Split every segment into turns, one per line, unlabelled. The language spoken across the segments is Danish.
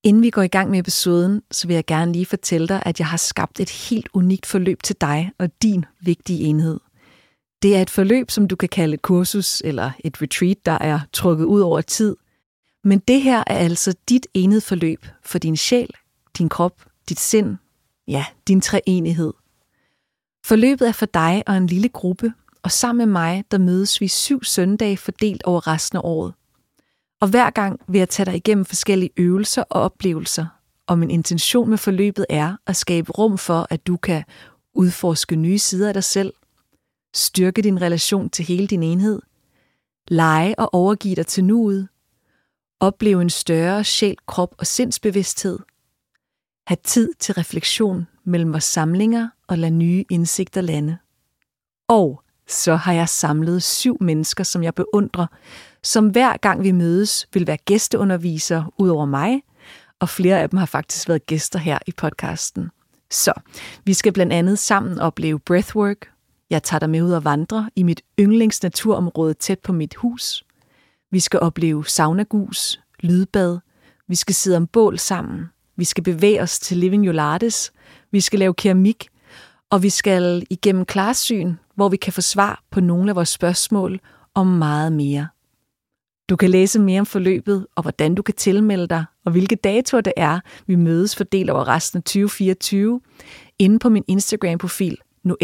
Inden vi går i gang med episoden, så vil jeg gerne lige fortælle dig, at jeg har skabt et helt unikt forløb til dig og din vigtige enhed. Det er et forløb, som du kan kalde et kursus eller et retreat, der er trukket ud over tid. Men det her er altså dit enhedsforløb for din sjæl, din krop, dit sind, ja, din treenighed. Forløbet er for dig og en lille gruppe, og sammen med mig, der mødes vi 7 søndage fordelt over resten af året. Og hver gang vil jeg tage dig igennem forskellige øvelser og oplevelser, og min intention med forløbet er at skabe rum for, at du kan udforske nye sider af dig selv, styrke din relation til hele din enhed, lege og overgive dig til nuet, opleve en større sjæl, krop og sindsbevidsthed, have tid til refleksion mellem vores samlinger og lade nye indsigter lande. Og så har jeg samlet 7 mennesker, som jeg beundrer, som hver gang vi mødes vil være gæsteundervisere ud over mig, og flere af dem har faktisk været gæster her i podcasten. Så vi skal blandt andet sammen opleve breathwork. Jeg tager dig med ud og vandre i mit yndlingsnaturområde tæt på mit hus. Vi skal opleve saunagus, lydbad. Vi skal sidde om bål sammen. Vi skal bevæge os til Living Yolates. Vi skal lave keramik. Og vi skal igennem klarsyn, hvor vi kan få svar på nogle af vores spørgsmål og meget mere. Du kan læse mere om forløbet og hvordan du kan tilmelde dig, og hvilke datoer det er, vi mødes fordelt over resten af 2024, inde på min Instagram-profil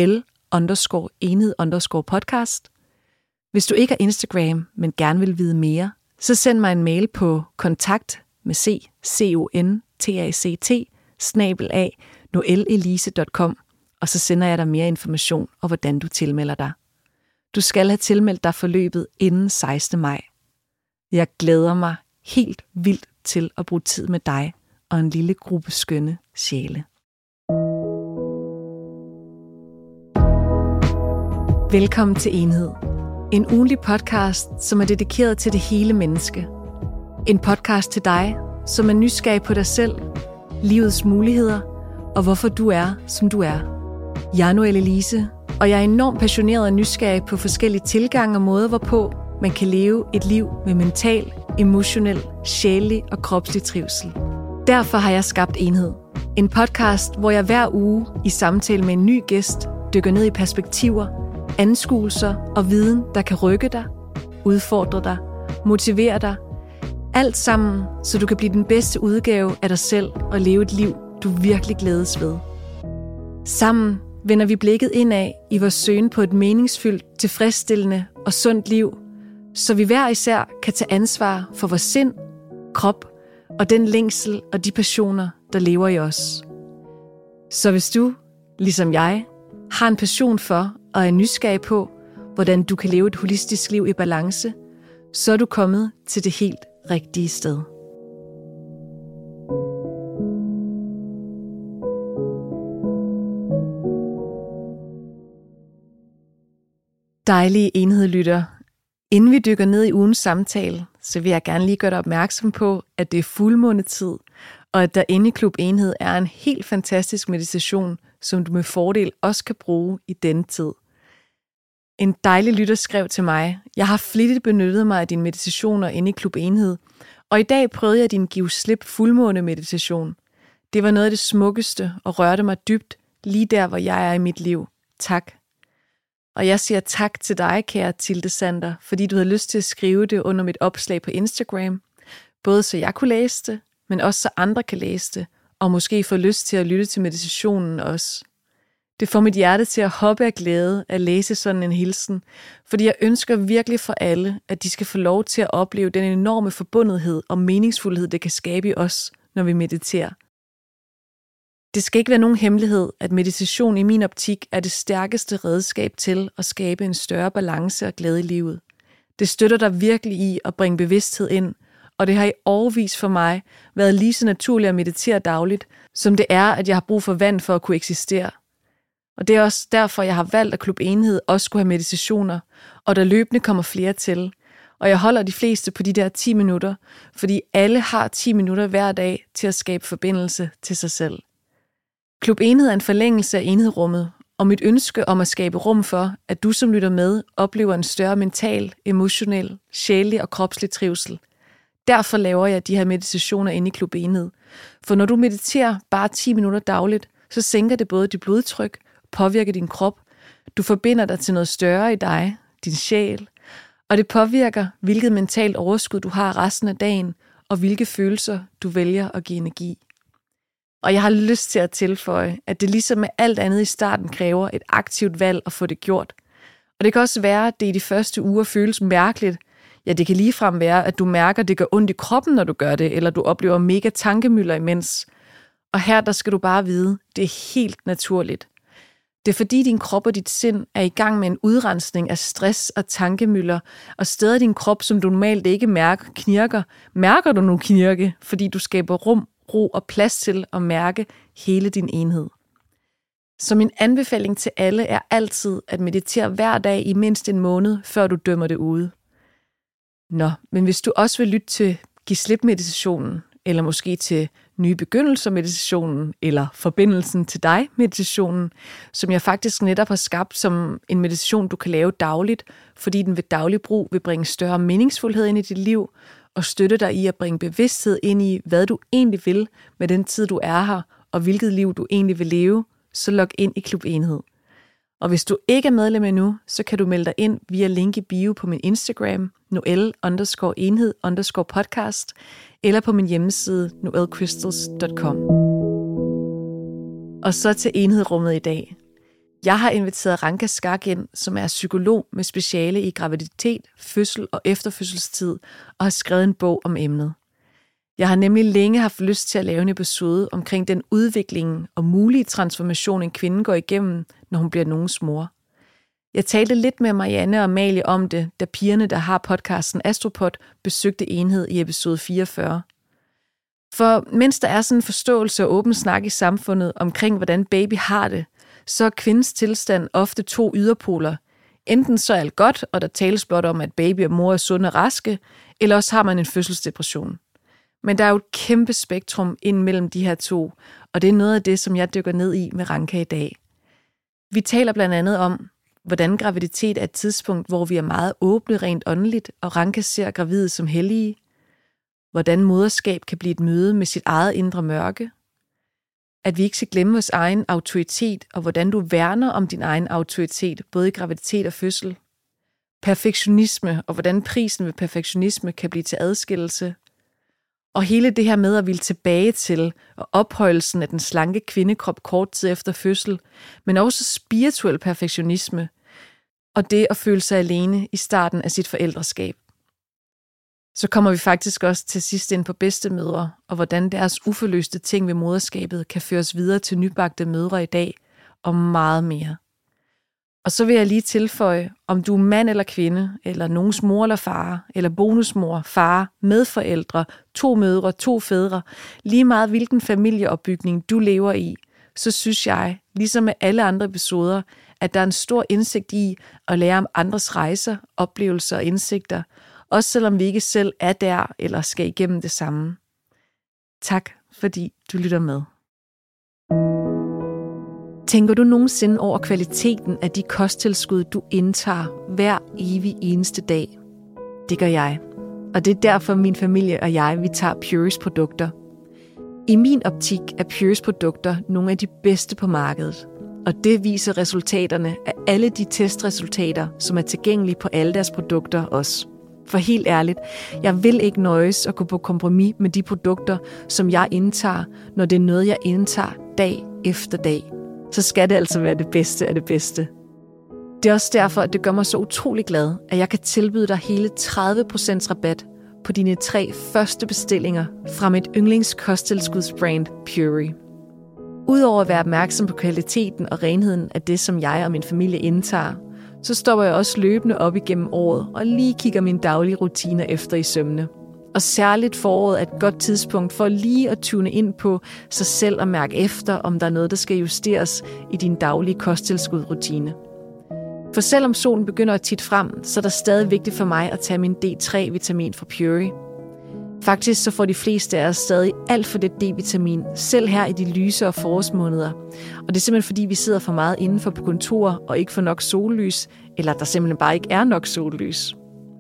Noel_enhed_podcast. Hvis du ikke har Instagram, men gerne vil vide mere, så send mig en mail på kontakt@noelelise.com, og så sender jeg dig mere information og hvordan du tilmelder dig. Du skal have tilmeldt dig forløbet inden 16. maj. Jeg glæder mig helt vildt til at bruge tid med dig og en lille gruppe skønne sjæle. Velkommen til Enhed. En ugentlig podcast, som er dedikeret til det hele menneske. En podcast til dig, som er nysgerrig på dig selv, livets muligheder og hvorfor du er, som du er. Jeg er Noel Elise, og jeg er enormt passioneret og nysgerrig på forskellige tilgange og måder, hvorpå man kan leve et liv med mental, emotionel, sjælelig og kropslig trivsel. Derfor har jeg skabt Enhed. En podcast, hvor jeg hver uge i samtale med en ny gæst dykker ned i perspektiver, anskuelser og viden, der kan rykke dig, udfordre dig, motivere dig. Alt sammen, så du kan blive den bedste udgave af dig selv og leve et liv, du virkelig glædes ved. Sammen vender vi blikket indad i vores søgen på et meningsfyldt, tilfredsstillende og sundt liv, så vi hver især kan tage ansvar for vores sind, krop og den længsel og de passioner, der lever i os. Så hvis du, ligesom jeg, har en passion for og er nysgerrig på, hvordan du kan leve et holistisk liv i balance, så er du kommet til det helt rigtige sted. Dejlige enhedlytter. Inden vi dykker ned i ugens samtale, så vil jeg gerne lige gøre dig opmærksom på, at det er fuldmånetid, og at der inde i Klub Enhed er en helt fantastisk meditation, som du med fordel også kan bruge i denne tid. En dejlig lytter skrev til mig: Jeg har flittigt benyttet mig af dine meditationer inde i Klub Enhed, og i dag prøvede jeg din Giv slip fuldmåne meditation. Det var noget af det smukkeste og rørte mig dybt, lige der hvor jeg er i mit liv. Tak. Og jeg siger tak til dig, kære Tilde Sander, fordi du havde lyst til at skrive det under mit opslag på Instagram. Både så jeg kunne læse det, men også så andre kan læse det, og måske få lyst til at lytte til meditationen også. Det får mit hjerte til at hoppe af glæde at læse sådan en hilsen, fordi jeg ønsker virkelig for alle, at de skal få lov til at opleve den enorme forbundethed og meningsfuldhed, det kan skabe i os, når vi mediterer. Det skal ikke være nogen hemmelighed, at meditation i min optik er det stærkeste redskab til at skabe en større balance og glæde i livet. Det støtter dig virkelig i at bringe bevidsthed ind, og det har i årevis for mig været lige så naturligt at meditere dagligt, som det er, at jeg har brug for vand for at kunne eksistere. Og det er også derfor, jeg har valgt, at Klub Enhed også skulle have meditationer, og der løbende kommer flere til. Og jeg holder de fleste på de der 10 minutter, fordi alle har 10 minutter hver dag til at skabe forbindelse til sig selv. Klub Enhed er en forlængelse af enhedrummet, og mit ønske om at skabe rum for, at du som lytter med, oplever en større mental, emotionel, sjælelig og kropslig trivsel. Derfor laver jeg de her meditationer inde i Klub Enhed. For når du mediterer bare 10 minutter dagligt, så sænker det både dit blodtryk, påvirker din krop, du forbinder dig til noget større i dig, din sjæl, og det påvirker, hvilket mentalt overskud du har resten af dagen, og hvilke følelser du vælger at give energi. Og jeg har lyst til at tilføje, at det ligesom med alt andet i starten kræver et aktivt valg at få det gjort. Og det kan også være, at det i de første uger føles mærkeligt. Ja, det kan ligefrem være, at du mærker, at det gør ondt i kroppen, når du gør det, eller du oplever mega tankemylder imens. Og her der skal du bare vide, det er helt naturligt. Det er fordi din krop og dit sind er i gang med en udrensning af stress og tankemylder, og steder i din krop, som du normalt ikke mærker, knirker, mærker du nu knirke, fordi du skaber rum, ro og plads til at mærke hele din enhed. Så min anbefaling til alle er altid at meditere hver dag i mindst en måned, før du dømmer det ude. Nå, men hvis du også vil lytte til Giv slip-meditationen, eller måske til Nye begyndelser-meditationen, eller Forbindelsen til dig-meditationen, som jeg faktisk netop har skabt som en meditation, du kan lave dagligt, fordi den ved daglig brug vil bringe større meningsfuldhed ind i dit liv, og støtte dig i at bringe bevidsthed ind i, hvad du egentlig vil med den tid, du er her, og hvilket liv du egentlig vil leve, så log ind i Klub Enhed. Og hvis du ikke er medlem endnu, så kan du melde dig ind via link i bio på min Instagram, noelle_enhed_podcast, eller på min hjemmeside, noellecrystals.com. Og så til enhedrummet i dag. Jeg har inviteret Ranka Skak ind, som er psykolog med speciale i graviditet, fødsel og efterfødselstid, og har skrevet en bog om emnet. Jeg har nemlig længe haft lyst til at lave en episode omkring den udvikling og mulige transformation, en kvinde går igennem, når hun bliver nogens mor. Jeg talte lidt med Marianne og Amalie om det, da pigerne, der har podcasten Astropod, besøgte Enhed i episode 44. For mens der er sådan en forståelse og åben snak i samfundet omkring, hvordan baby har det, så er kvindens tilstand ofte 2 yderpoler. Enten så er alt godt, og der tales blot om, at baby og mor er sunde og raske, eller også har man en fødselsdepression. Men der er jo et kæmpe spektrum ind mellem de her 2, og det er noget af det, som jeg dykker ned i med Ranka i dag. Vi taler blandt andet om, hvordan graviditet er et tidspunkt, hvor vi er meget åbne rent åndeligt, og Ranka ser gravide som hellige. Hvordan moderskab kan blive et møde med sit eget indre mørke. At vi ikke skal glemme vores egen autoritet, og hvordan du værner om din egen autoritet, både i graviditet og fødsel. Perfektionisme, og hvordan prisen ved perfektionisme kan blive til adskillelse. Og hele det her med at ville tilbage til, og ophøjelsen af den slanke kvindekrop kort tid efter fødsel, men også spirituel perfektionisme, og det at føle sig alene i starten af sit forældreskab. Så kommer vi faktisk også til sidst ind på bedstemødre, og hvordan deres uforløste ting ved moderskabet kan føres videre til nybagte mødre i dag, og meget mere. Og så vil jeg lige tilføje, om du er mand eller kvinde, eller nogens mor eller far, eller bonusmor, far, medforældre, 2 mødre, 2 fædre, lige meget hvilken familieopbygning du lever i, så synes jeg, ligesom med alle andre episoder, at der er en stor indsigt i at lære om andres rejser, oplevelser og indsigter, også selvom vi ikke selv er der eller skal igennem det samme. Tak, fordi du lytter med. Tænker du nogensinde over kvaliteten af de kosttilskud, du indtager hver evig eneste dag? Det gør jeg. Og det er derfor min familie og jeg, vi tager Pureys produkter. I min optik er Pureys produkter nogle af de bedste på markedet. Og det viser resultaterne af alle de testresultater, som er tilgængelige på alle deres produkter også. For helt ærligt, jeg vil ikke nøjes at gå på kompromis med de produkter, som jeg indtager, når det er noget, jeg indtager dag efter dag. Så skal det altså være det bedste af det bedste. Det er også derfor, at det gør mig så utrolig glad, at jeg kan tilbyde dig hele 30% rabat på dine 3 første bestillinger fra mit yndlingskosttilskudsbrand Purey. Udover at være opmærksom på kvaliteten og renheden af det, som jeg og min familie indtager, så stopper jeg også løbende op igennem året og lige kigger mine daglige rutiner efter i sømne. Og særligt foråret er et godt tidspunkt for lige at tune ind på sig selv og mærke efter, om der er noget, der skal justeres i din daglige kosttilskudrutine. For selvom solen begynder at titte frem, så er det stadig vigtigt for mig at tage min D3-vitamin fra Purey. Faktisk så får de fleste af os stadig alt for det D-vitamin, selv her i de lysere forårsmåneder. Og det er simpelthen fordi, vi sidder for meget indenfor på kontor og ikke får nok sollys, eller der simpelthen bare ikke er nok sollys.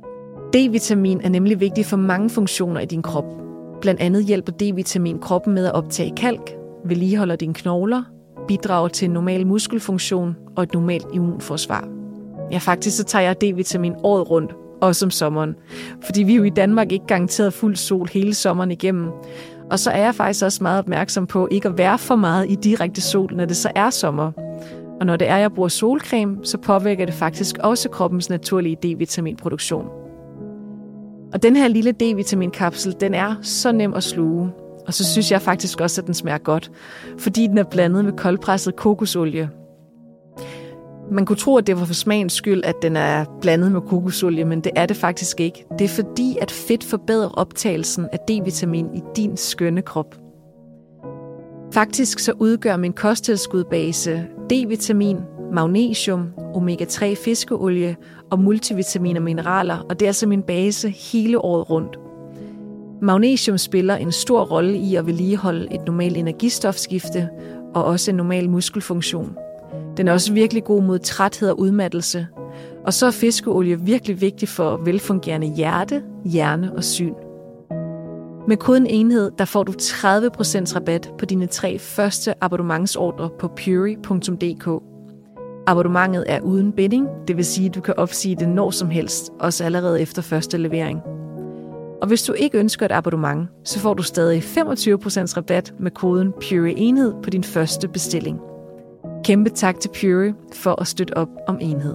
D-vitamin er nemlig vigtig for mange funktioner i din krop. Blandt andet hjælper D-vitamin kroppen med at optage kalk, vedligeholder dine knogler, bidrager til en normal muskelfunktion og et normalt immunforsvar. Ja, faktisk så tager jeg D-vitamin året rundt, også om sommeren. Fordi vi er jo i Danmark ikke garanteret fuld sol hele sommeren igennem. Og så er jeg faktisk også meget opmærksom på ikke at være for meget i direkte sol, når det så er sommer. Og når det er, jeg bruger solcreme, så påvirker det faktisk også kroppens naturlige D-vitaminproduktion. Og den her lille D-vitaminkapsel, den er så nem at sluge. Og så synes jeg faktisk også, at den smager godt, fordi den er blandet med koldpresset kokosolie. Man kunne tro, at det var for smagens skyld, at den er blandet med kokosolie, men det er det faktisk ikke. Det er fordi, at fedt forbedrer optagelsen af D-vitamin i din skønne krop. Faktisk så udgør min kosttilskudbase D-vitamin, magnesium, omega-3 fiskeolie og multivitamin og mineraler, og det er altså min base hele året rundt. Magnesium spiller en stor rolle i at vedligeholde et normalt energistofskifte og også en normal muskelfunktion. Den er også virkelig god mod træthed og udmattelse. Og så er fiskeolie virkelig vigtig for velfungerende hjerte, hjerne og syn. Med koden enhed, der får du 30% rabat på dine 3 første abonnementsordre på Pury.dk. Abonnementet er uden binding, det vil sige, at du kan opsige det når som helst, også allerede efter første levering. Og hvis du ikke ønsker et abonnement, så får du stadig 25% rabat med koden Pury Enhed på din første bestilling. Kæmpe tak til Pury for at støtte op om enhed.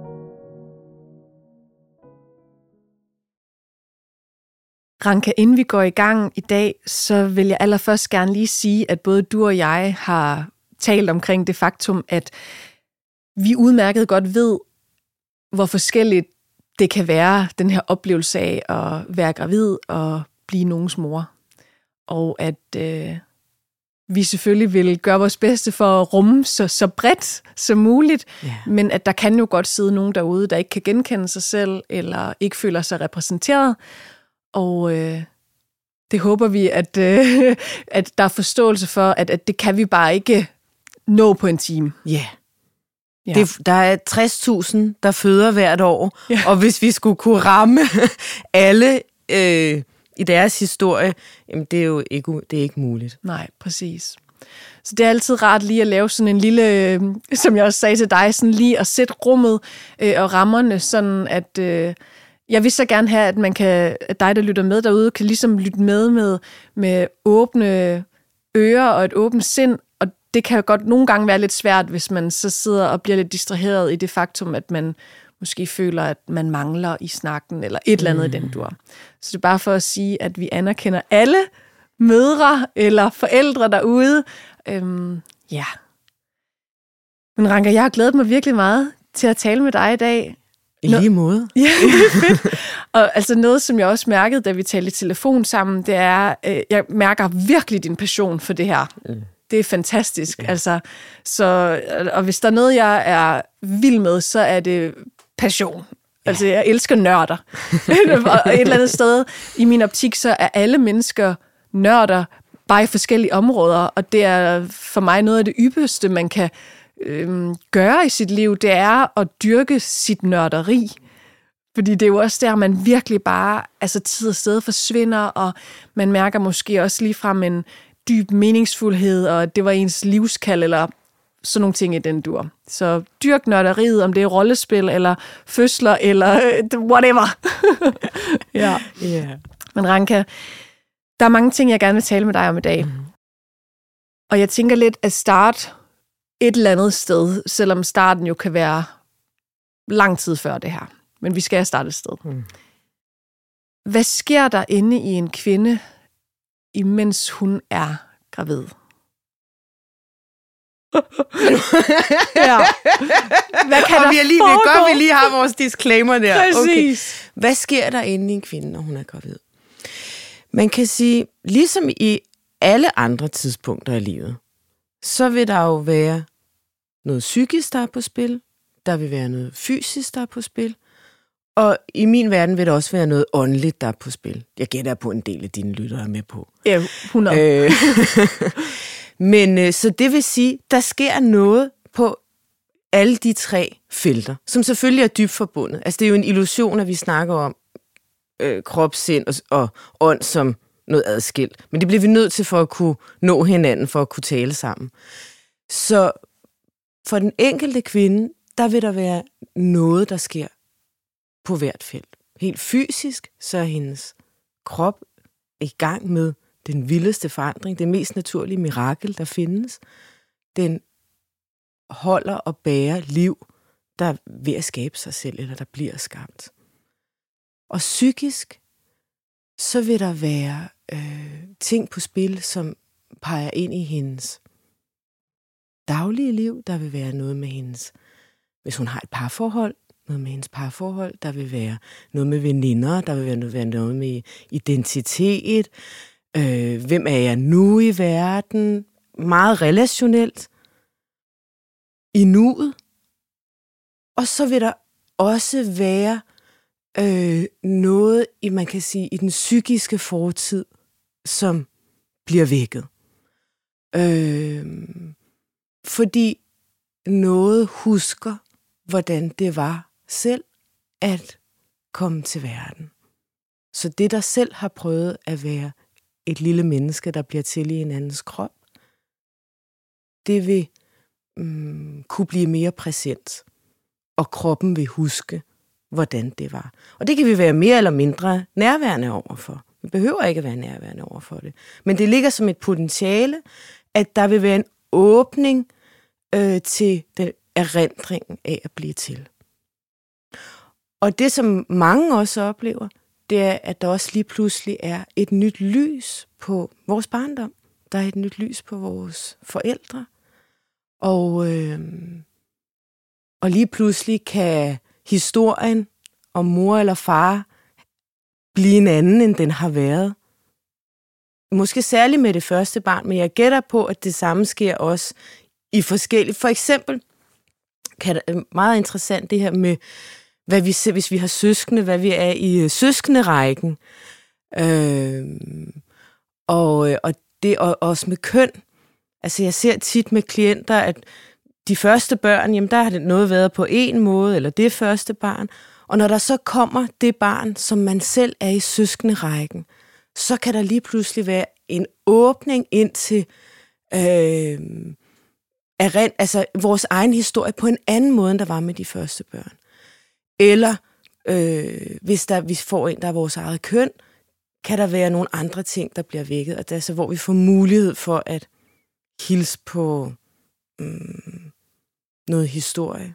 Ranka, inden vi går i gang i dag, så vil jeg allerførst gerne lige sige, at både du og jeg har talt omkring det faktum, at vi udmærket godt ved, hvor forskelligt det kan være, den her oplevelse af at være gravid og blive nogens mor. Og at vi selvfølgelig vil gøre vores bedste for at rumme så bredt som muligt, men at der kan jo godt sidde nogen derude, der ikke kan genkende sig selv, eller ikke føler sig repræsenteret. Og det håber vi, at der er forståelse for, at det kan vi bare ikke nå på en time.
Ja. Der er 60.000, der føder hvert år, og hvis vi skulle kunne ramme alle i deres historie, jamen det er jo ikke muligt.
Nej, præcis. Så det er altid rart lige at lave sådan en lille, som jeg også sagde til dig, sådan lige at sætte rummet og rammerne, sådan at jeg vil så gerne have, at man kan, at dig, der lytter med derude, kan ligesom lytte med åbne ører og et åbent sind. Og det kan godt nogle gange være lidt svært, hvis man så sidder og bliver lidt distraheret i det faktum, at man måske føler, at man mangler i snakken, eller et eller andet i den dur. Så det er bare for at sige, at vi anerkender alle mødre eller forældre derude. Ja. Men Ranka, jeg har glædet mig virkelig meget til at tale med dig i dag.
I lige måde.
Ja, det er fedt. Og altså noget, som jeg også mærkede, da vi talte i telefon sammen, det er, jeg mærker virkelig din passion for det her. Det er fantastisk. Ja. Altså, og hvis der er noget, jeg er vild med, så er det passion. Ja. Altså, jeg elsker nørder. Og et eller andet sted i min optik, så er alle mennesker nørder, bare i forskellige områder. Og det er for mig noget af det ypperste, man kan gøre i sit liv, det er at dyrke sit nørderi. Fordi det er jo også der, man virkelig bare, altså tid og sted forsvinder, og man mærker måske også ligefrem en dyb meningsfuldhed, og det var ens livskald, eller sådan nogle ting i den dur. Så dyrk nørderiet, om det er rollespil, eller fødsler, eller whatever. Ja. Yeah. Men Ranka, der er mange ting, jeg gerne vil tale med dig om i dag. Og jeg tænker lidt at starte et eller andet sted, selvom starten jo kan være lang tid før det her. Men vi skal starte et sted. Hvad sker der inde i en kvinde, imens hun er gravid? Ja. Hvad kan der foregå?
Vi lige har vores disclaimer der.
Præcis.
Okay. Hvad sker der inde i en kvinde, når hun er gravid? Man kan sige, ligesom i alle andre tidspunkter i livet, så vil der jo være noget psykisk, der er på spil. Der vil være noget fysisk, der er på spil. Og i min verden vil der også være noget åndeligt, der er på spil. Jeg gætter på en del af dine lyttere er med på.
Ja, 100.
Men så det vil sige, der sker noget på alle de 3 felter, som selvfølgelig er dybt forbundet. Altså det er jo en illusion, at vi snakker om krop, sind og ånd som noget adskilt. Men det bliver vi nødt til for at kunne nå hinanden, for at kunne tale sammen. Så for den enkelte kvinde, der vil der være noget, der sker på hvert felt. Helt fysisk, så er hendes krop i gang med den vildeste forandring, det mest naturlige mirakel, der findes. Den holder og bærer liv, der er ved at skabe sig selv, eller der bliver skabt. Og psykisk, så vil der være ting på spil, som peger ind i hendes daglige liv. Der vil være noget med hendes, hvis hun har et parforhold, noget med hendes parforhold. Der vil være noget med veninder, der vil være noget med identitet. Hvem er jeg nu i verden? Meget relationelt. I nuet. Og så vil der også være noget, man kan sige, i den psykiske fortid, som bliver vækket. Fordi noget husker, hvordan det var selv at komme til verden. Så det, der selv har prøvet at være et lille menneske, der bliver til i en andens krop, det vil kunne blive mere præsent. Og kroppen vil huske, hvordan det var. Og det kan vi være mere eller mindre nærværende overfor. Vi behøver ikke at være nærværende overfor det. Men det ligger som et potentiale, at der vil være en åbning til den erindringen af at blive til. Og det, som mange også oplever, det er, at der også lige pludselig er et nyt lys på vores barndom. Der er et nyt lys på vores forældre. Og lige pludselig kan historien om mor eller far blive en anden, end den har været. Måske særligt med det første barn, men jeg gætter på, at det samme sker også i forskellige. For eksempel kan det meget interessant det her med, hvad vi ser, hvis vi har søskende, hvad vi er i søskenderækken. Og det også med køn. Altså jeg ser tit med klienter, at de første børn, jamen der har det noget været på en måde, eller det første barn. Og når der så kommer det barn, som man selv er i søskenderækken, så kan der lige pludselig være en åbning ind til vores egen historie på en anden måde, end der var med de første børn. Eller hvis vi får en, der er vores eget køn, kan der være nogle andre ting, der bliver vækket. Og det er så, hvor vi får mulighed for at hilse på noget historie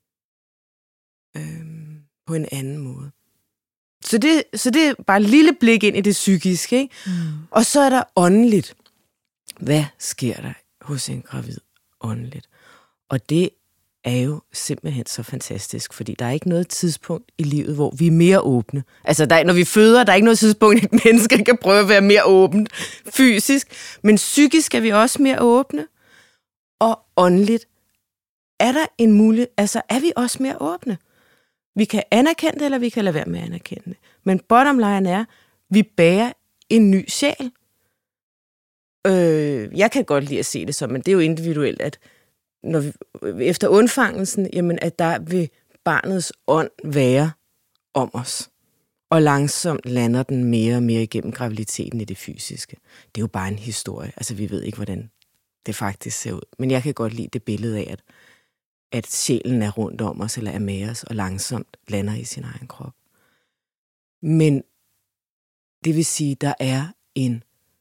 på en anden måde. Så det er bare et lille blik ind i det psykiske, ikke? Og så er der åndeligt. Hvad sker der hos en gravid åndeligt? Og det er jo simpelthen så fantastisk, fordi der er ikke noget tidspunkt i livet, hvor vi er mere åbne. Altså, når vi føder, der er ikke noget tidspunkt, et menneske kan prøve at være mere åbent fysisk, men psykisk er vi også mere åbne, og åndeligt er der en mulighed, altså er vi også mere åbne. Vi kan anerkende det, eller vi kan lade være med at anerkende det. Men bottom line er, vi bærer en ny sjæl. Jeg kan godt lide at se det som, men det er jo individuelt, at når efter undfangelsen, jamen, at der vil barnets ånd være om os. Og langsomt lander den mere og mere igennem graviditeten i det fysiske. Det er jo bare en historie. Altså, vi ved ikke, hvordan det faktisk ser ud. Men jeg kan godt lide det billede af, at sjælen er rundt om os, eller er med os, og langsomt lander i sin egen krop. Men det vil sige, der er en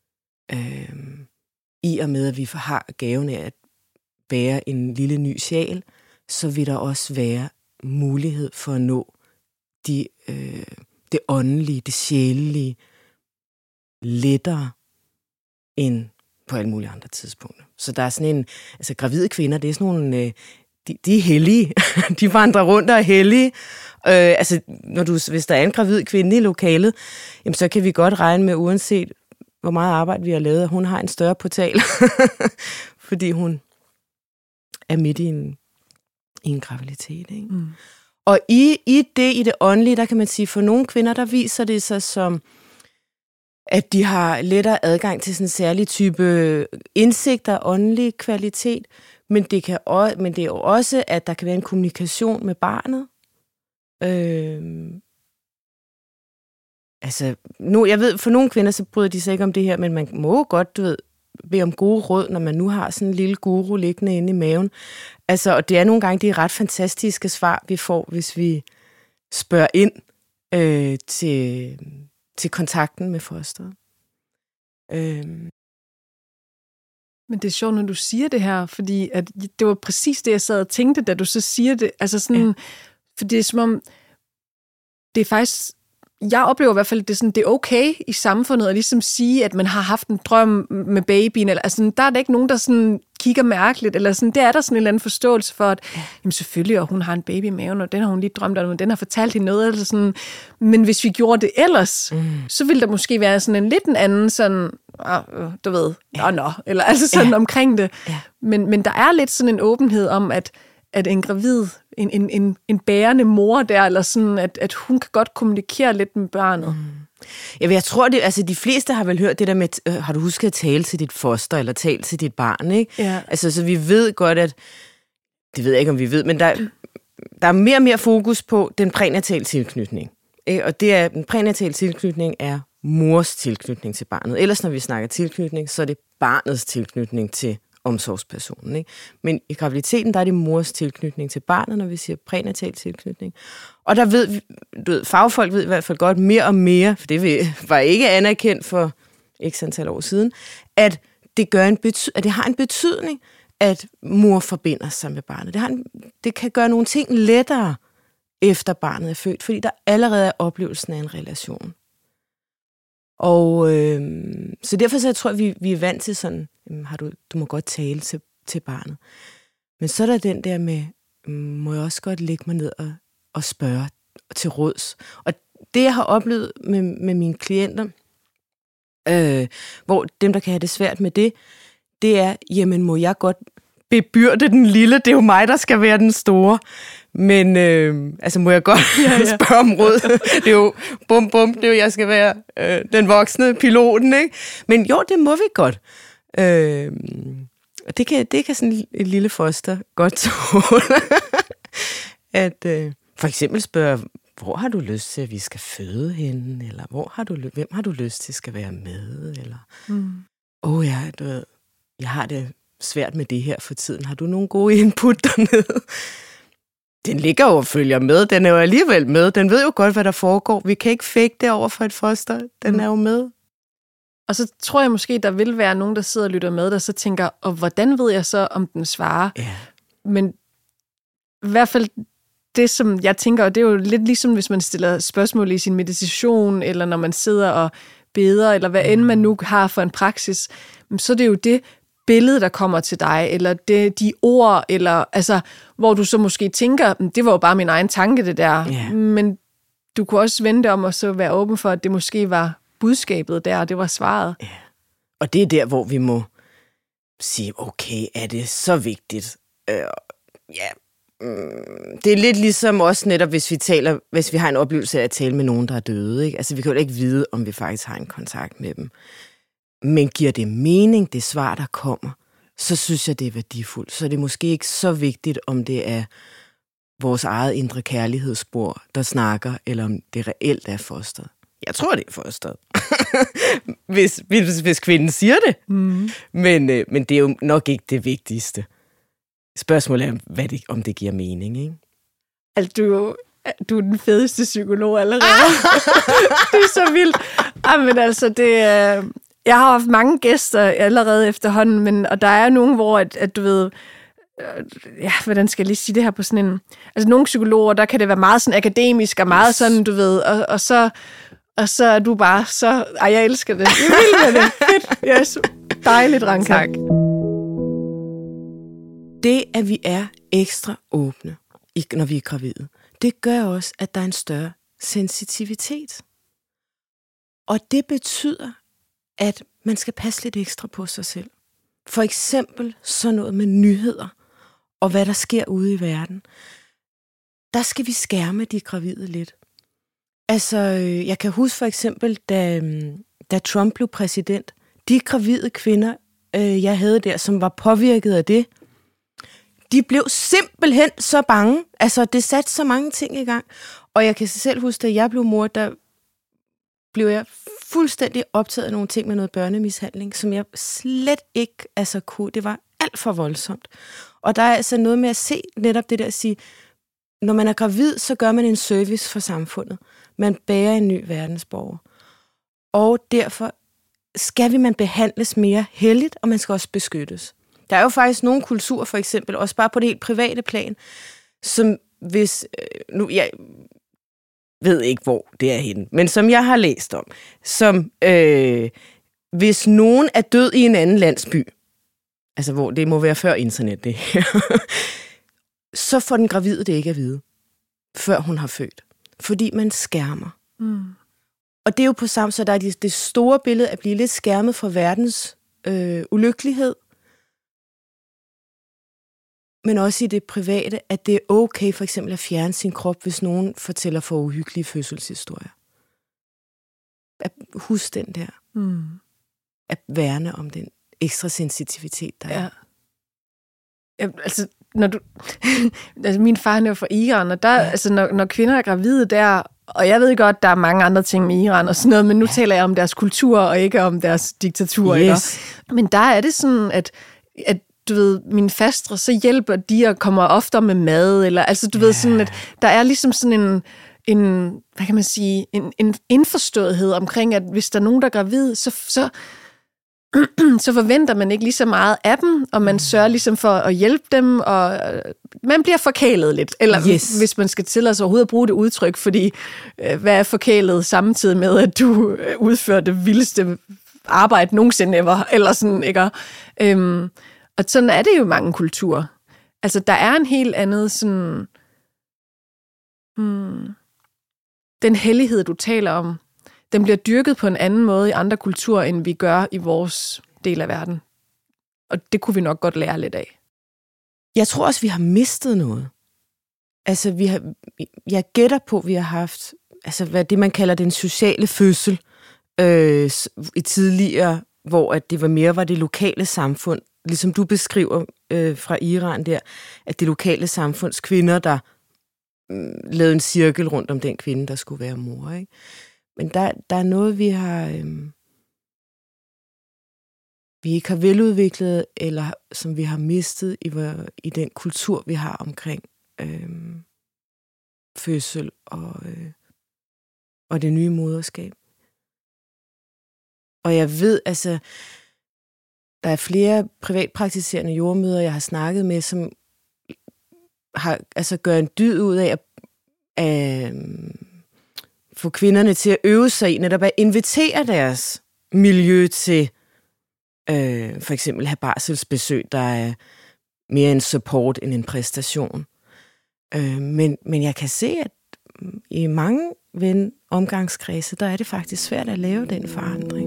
i og med, at vi har gaven af at bære en lille ny sjæl, så vil der også være mulighed for at nå det åndelige, det sjælelige, lettere end på alle mulige andre tidspunkter. Så der er sådan en, altså gravide kvinder, det er sådan nogle, de er hellige. De vandrer rundt og er hellige. Altså, hvis der er en gravid kvinde i lokalet, jamen, så kan vi godt regne med, uanset hvor meget arbejde vi har lavet, at hun har en større portal, fordi hun er midt i en graviditet. Ikke? Mm. Og i det åndelige, der kan man sige, for nogle kvinder, der viser det sig som, at de har lettere adgang til sådan en særlig type indsigter og åndelig kvalitet, men det er jo også, at der kan være en kommunikation med barnet. Altså, nu, jeg ved, for nogle kvinder, så bryder de sig ikke om det her, men man må godt, bede om gode råd, når man nu har sådan en lille guru liggende inde i maven. Altså, og det er nogle gange de ret fantastiske svar, vi får, hvis vi spørger ind til kontakten med fosteret.
Men det er sjovt, når du siger det her, fordi at det var præcis det, jeg sad og tænkte, da du så siger det. Altså sådan, for det er som om, det er faktisk, jeg oplever i hvert fald, at det er okay i samfundet at ligesom sige, at man har haft en drøm med babyen. Eller, altså, der er der ikke nogen, der sådan kigger mærkeligt. Eller sådan, det er der sådan en eller anden forståelse for, at jamen, selvfølgelig, og hun har en baby i maven, og den har hun lige drømt om, og den har fortalt hende noget. Eller sådan. Men hvis vi gjorde det ellers, så ville der måske være sådan en anden sådan, du ved, eller altså sådan omkring det. Ja. Men der er lidt sådan en åbenhed om, at en gravid, en bærende mor der, eller sådan, at hun kan godt kommunikere lidt med barnet.
Ja, jeg tror, de fleste har vel hørt det der med, har du husket at tale til dit foster, eller tale til dit barn, ikke?
Ja.
Altså, så vi ved godt, at, det ved jeg ikke, om vi ved, men der er mere og mere fokus på den prænatale tilknytning. Ikke? Og det er, den prænatale tilknytning er mors tilknytning til barnet. Ellers, når vi snakker tilknytning, så er det barnets tilknytning til omsorgspersonen. Ikke? Men i graviditeten, der er det mors tilknytning til barnet, når vi siger prænatal tilknytning. Og der ved fagfolk ved i hvert fald godt mere og mere, for det var ikke anerkendt for x antal år siden, at det har en betydning, at mor forbinder sig med barnet. Det kan gøre nogle ting lettere, efter barnet er født, fordi der allerede er oplevelsen af en relation. Og så derfor så jeg tror jeg, vi er vant til sådan, du må godt tale til barnet. Men så er der den der med, må jeg også godt lægge mig ned og spørge til råds. Og det jeg har oplevet med mine klienter, hvor dem der kan have det svært med det er, jamen må jeg godt bebyrde den lille, det er jo mig, der skal være den store. Men altså må jeg godt spørge om råd. Det er jo bum, det er jo, jeg skal være den voksne piloten, ikke? Men jo, det må vi godt. Og det kan sådan et lille foster godt tåle. At for eksempel spørge, hvor har du lyst til, at vi skal føde hende? Eller hvem har du lyst til, skal være med? Eller, jeg har det svært med det her for tiden. Har du nogle gode input dernede? Den ligger jo og følger med. Den er jo alligevel med. Den ved jo godt, hvad der foregår. Vi kan ikke fake det over for et foster. Den er jo med.
Og så tror jeg måske, der vil være nogen, der sidder og lytter med, der så tænker, og hvordan ved jeg så, om den svarer?
Ja.
Men i hvert fald det, som jeg tænker, og det er jo lidt ligesom, hvis man stiller spørgsmål i sin meditation, eller når man sidder og beder, eller hvad end man nu har for en praksis, så er det jo det billede, der kommer til dig, eller de ord, eller altså, hvor du så måske tænker, det var jo bare min egen tanke, det der.
Yeah.
Men du kunne også vende om og så være åben for, at det måske var budskabet der, og det var svaret.
Ja. Og det er der, hvor vi må sige, okay, er det så vigtigt? Det er lidt ligesom også netop, hvis vi har en oplevelse af at tale med nogen, der er døde. Ikke? Altså, vi kan jo ikke vide, om vi faktisk har en kontakt med dem. Men giver det mening, det svar, der kommer, så synes jeg, det er værdifuldt. Så er det måske ikke så vigtigt, om det er vores eget indre kærlighedsspor, der snakker, eller om det reelt er fosteret. Jeg tror, det er fosteret. hvis kvinden siger det. Mm. Men det er jo nok ikke det vigtigste. Spørgsmålet er, om det giver mening, ikke?
Altså, du er den fedeste psykolog allerede. Det er så vildt. Men altså, jeg har haft mange gæster allerede efterhånden, og der er nogen, hvor at du ved, hvordan skal jeg lige sige det her på sådan en... Altså, nogle psykologer, der kan det være meget sådan akademisk, og meget sådan, du ved, og så er du bare så... jeg elsker det. Jeg vil med det. Fedt. Yes. Dejligt, Ranka.
Tak. Det, at vi er ekstra åbne, når vi er gravide, det gør også, at der er en større sensitivitet. Og det betyder, at man skal passe lidt ekstra på sig selv. For eksempel sådan noget med nyheder, og hvad der sker ude i verden. Der skal vi skærme de gravide lidt. Altså, jeg kan huske for eksempel, da Trump blev præsident, de gravide kvinder, jeg havde der, som var påvirket af det, de blev simpelthen så bange. Altså, det satte så mange ting i gang. Og jeg kan selv huske, da jeg blev mor, der blev jeg fuldstændig optaget af nogle ting med noget børnemishandling, som jeg slet ikke kunne. Det var alt for voldsomt. Og der er altså noget med at se netop det der at sige, når man er gravid, så gør man en service for samfundet. Man bærer en ny verdensborger. Og derfor skal man behandles mere helligt, og man skal også beskyttes. Der er jo faktisk nogle kulturer, for eksempel, også bare på det helt private plan, som hvis... nu jeg ved ikke, hvor det er henne, men som jeg har læst om, som hvis nogen er død i en anden landsby, altså hvor det må være før internet, det her, så får den gravide det ikke at vide, før hun har født. Fordi man skærmer. Mm. Og det er jo på samme, så der er det store billede at blive lidt skærmet fra verdens ulykkelighed, men også i det private, at det er okay for eksempel at fjerne sin krop, hvis nogen fortæller for uhyggelige fødselshistorier. At huske den der. Mm. At værne om den ekstra sensitivitet, der er.
Ja, altså, når du... altså, min far er jo fra Iran, og der, altså, når kvinder er gravide der, og jeg ved godt, der er mange andre ting med Iran og sådan noget, men nu taler jeg om deres kultur, og ikke om deres diktatur.
Yes.
Ikke? Men der er det sådan, at du ved, mine fastre, så hjælper de og kommer oftere med mad, eller altså du ved sådan, at der er ligesom sådan en hvad kan man sige, en indforståethed omkring, at hvis der er nogen, der er gravid, så forventer man ikke lige så meget af dem, og man sørger ligesom for at hjælpe dem, og man bliver forkælet lidt. Eller hvis man skal til os overhovedet at bruge det udtryk, fordi hvad er forkælet samtidig med, at du udfører det vildeste arbejde nogensinde ever, eller sådan, ikke? Og sådan er det jo i mange kulturer. Altså, der er en helt andet sådan... den hellighed, du taler om, den bliver dyrket på en anden måde i andre kulturer, end vi gør i vores del af verden. Og det kunne vi nok godt lære lidt af.
Jeg tror også, vi har mistet noget. Altså, jeg gætter på, at vi har haft, altså, hvad det, man kalder den sociale fødsel, i tidligere, hvor at det var det lokale samfund, ligesom du beskriver fra Iran der, at det lokale samfunds kvinder, der lavede en cirkel rundt om den kvinde, der skulle være mor, ikke? Men der er noget, vi ikke har veludviklet, eller som vi har mistet i den kultur, vi har omkring fødsel og det nye moderskab. Og jeg ved, altså, der er flere privatpraktiserende jordemødre, jeg har snakket med, som har gør en dyd ud af at få kvinderne til at øve sig i, netop at invitere deres miljø til for eksempel have barselsbesøg, der er mere en support end en præstation. Men jeg kan se, at i mange omgangskredse, der er det faktisk svært at lave den forandring.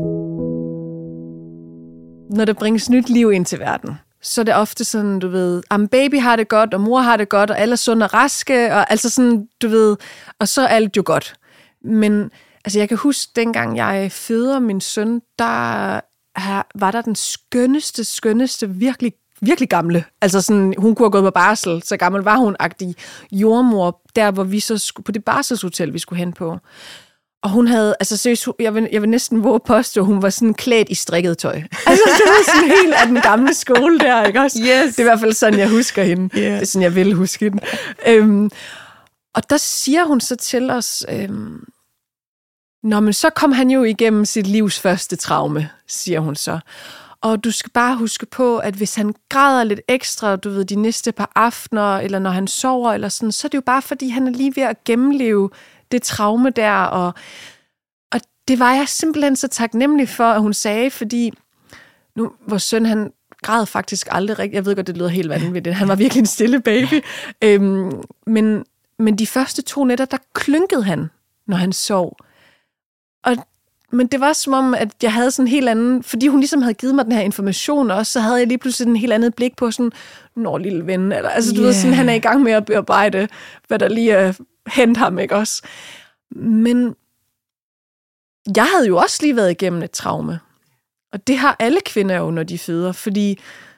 Når der bringes nyt liv ind til verden, så er det ofte sådan, du ved, baby har det godt, og mor har det godt, og alle er sunde og raske, og altså sådan, du ved, og så er alt jo godt. Men altså, jeg kan huske, dengang jeg føder min søn, der var der den skønneste, virkelig, virkelig gamle. Altså sådan, hun kunne have gået på barsel, så gammel var hun-agtig jordmor, der hvor vi så skulle, på det barselshotel, vi skulle hen på. Og hun havde, altså seriøst, jeg vil næsten våge påstå, hun var sådan klædt i strikket tøj. Altså det var sådan helt af den gamle skole der, ikke også?
Yes.
Det er i hvert fald sådan, jeg husker hende. Yeah. Det er sådan, jeg vil huske hende. Og der siger hun så til os, nå, men så kom han jo igennem sit livs første traume, siger hun så. Og du skal bare huske på, at hvis han græder lidt ekstra, du ved, de næste par aftener, eller når han sover, eller sådan, så er det jo bare, fordi han er lige ved at gennemleve det traume der, og det var jeg simpelthen så taknemmelig for, at hun sagde, fordi nu, vores søn, han græd faktisk aldrig rigtigt. Jeg ved godt, det lyder helt vanvittigt. Han var virkelig en stille baby. Men de første 2 nætter, der klynkede han, når han sov. Men det var som om, at jeg havde sådan en helt anden, fordi hun ligesom havde givet mig den her information også, så havde jeg lige pludselig en helt andet blik på sådan, når lille ven, eller, altså du ved, sådan, han er i gang med at bearbejde, hvad der lige er hent ham, ikke også? Men jeg havde jo også lige været igennem et traume. Og det har alle kvinder jo, når de føder, fordi